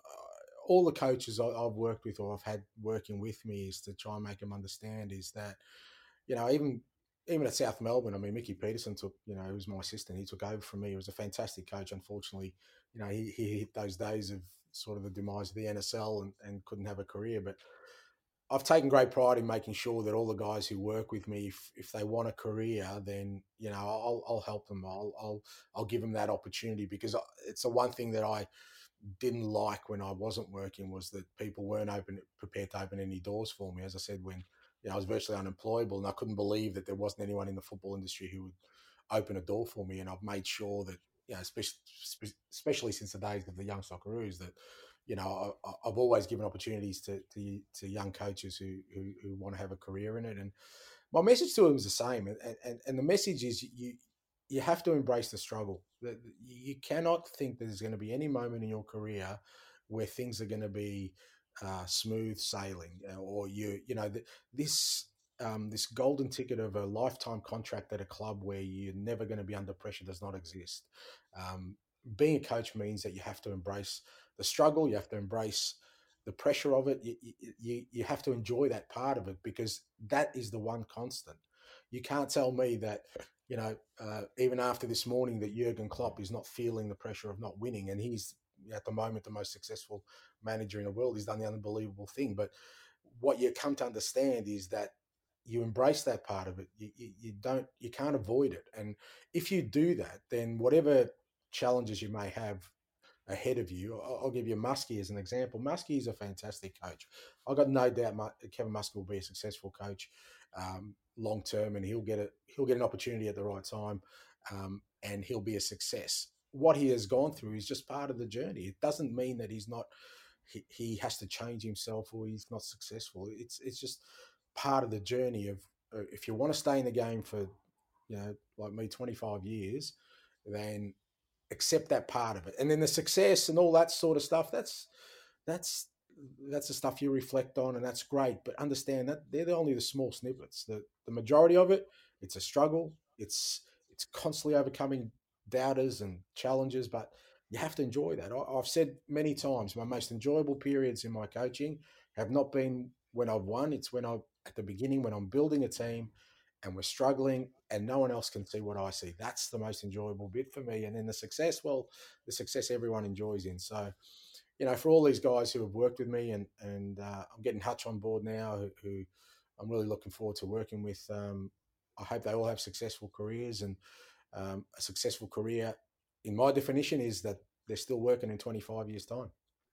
uh, all the coaches I, I've worked with or I've had working with me is to try and make them understand is that you know even even at South Melbourne, I mean Mickey Peterson took you know he was my assistant. He took over from me. He was a fantastic coach. Unfortunately, you know he he hit those days of sort of the demise of the N S L and, and couldn't have a career, but I've taken great pride in making sure that all the guys who work with me, if, if they want a career, then you know I'll I'll help them. I'll I'll I'll give them that opportunity, because it's the one thing that I didn't like when I wasn't working was that people weren't open prepared to open any doors for me. As I said, when you know I was virtually unemployable, and I couldn't believe that there wasn't anyone in the football industry who would open a door for me. And I've made sure that you know, especially especially since the days of the Young Socceroos, that you know, I, I've always given opportunities to, to to young coaches who, who who want to have a career in it. And my message to them is the same. And and, and the message is you you have to embrace the struggle. You cannot think that there's going to be any moment in your career where things are going to be uh, smooth sailing, or you you know this um, this golden ticket of a lifetime contract at a club where you're never going to be under pressure does not exist. Um, being a coach means that you have to embrace the struggle. You have to embrace the pressure of it. You, you, you have to enjoy that part of it, because that is the one constant. You can't tell me that, you know, uh, even after this morning, that Jurgen Klopp is not feeling the pressure of not winning. And he's at the moment the most successful manager in the world. He's done the unbelievable thing. But what you come to understand is that you embrace that part of it. You, you, you don't, you can't avoid it. And if you do that, then whatever challenges you may have ahead of you, I'll give you Muskie as an example. Muskie is a fantastic coach. I've got no doubt Kevin Muskie will be a successful coach um, long term, and he'll get a he'll get an opportunity at the right time, um, and he'll be a success. What he has gone through is just part of the journey. It doesn't mean that he's not he, he has to change himself or he's not successful. It's it's just part of the journey of uh, if you want to stay in the game for, you know, like me, twenty-five years, then accept that part of it. And then the success and all that sort of stuff, that's that's that's the stuff you reflect on, and that's great. But understand that they're the only the small snippets. The the majority of it, it's a struggle. It's it's constantly overcoming doubters and challenges, but you have to enjoy that. I, I've said many times, my most enjoyable periods in my coaching have not been when I've won. It's when I at the beginning, when I'm building a team and we're struggling and no one else can see what I see. That's the most enjoyable bit for me. And then the success, well, the success everyone enjoys in. So, you know, for all these guys who have worked with me, and and uh, I'm getting Hutch on board now, who, who I'm really looking forward to working with. Um, I hope they all have successful careers, and um, a successful career, in my definition, is that they're still working in twenty-five years' time.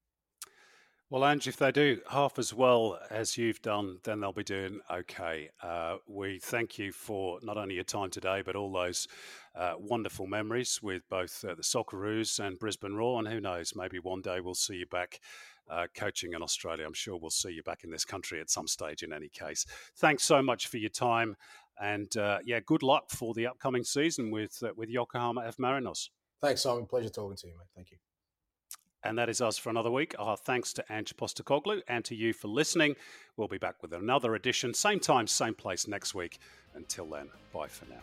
Well, Ange, if they do half as well as you've done, then they'll be doing okay. Uh, we thank you for not only your time today, but all those uh, wonderful memories with both uh, the Socceroos and Brisbane Roar. And who knows, maybe one day we'll see you back uh, coaching in Australia. I'm sure we'll see you back in this country at some stage in any case. Thanks so much for your time. And uh, yeah, good luck for the upcoming season with, uh, with Yokohama F. Marinos. Thanks, Simon. Pleasure talking to you, mate. Thank you. And that is us for another week. Our thanks to Ange Postecoglou and to you for listening. We'll be back with another edition, same time, same place next week. Until then, bye for now.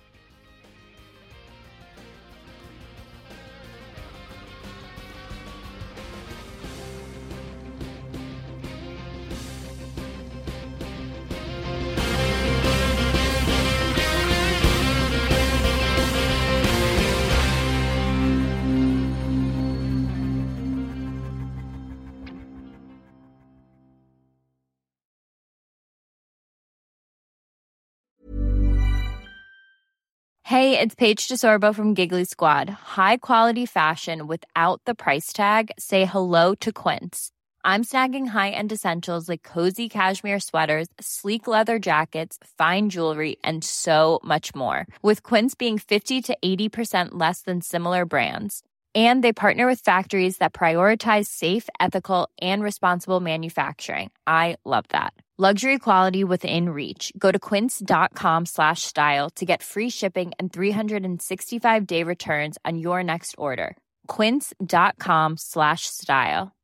Hey, it's Paige DeSorbo from Giggly Squad. High quality fashion without the price tag. Say hello to Quince. I'm snagging high-end essentials like cozy cashmere sweaters, sleek leather jackets, fine jewelry, and so much more. With Quince being fifty to eighty percent less than similar brands. And they partner with factories that prioritize safe, ethical, and responsible manufacturing. I love that. Luxury quality within reach. Go to quince.com slash style to get free shipping and three sixty-five day returns on your next order. Quince.com slash style.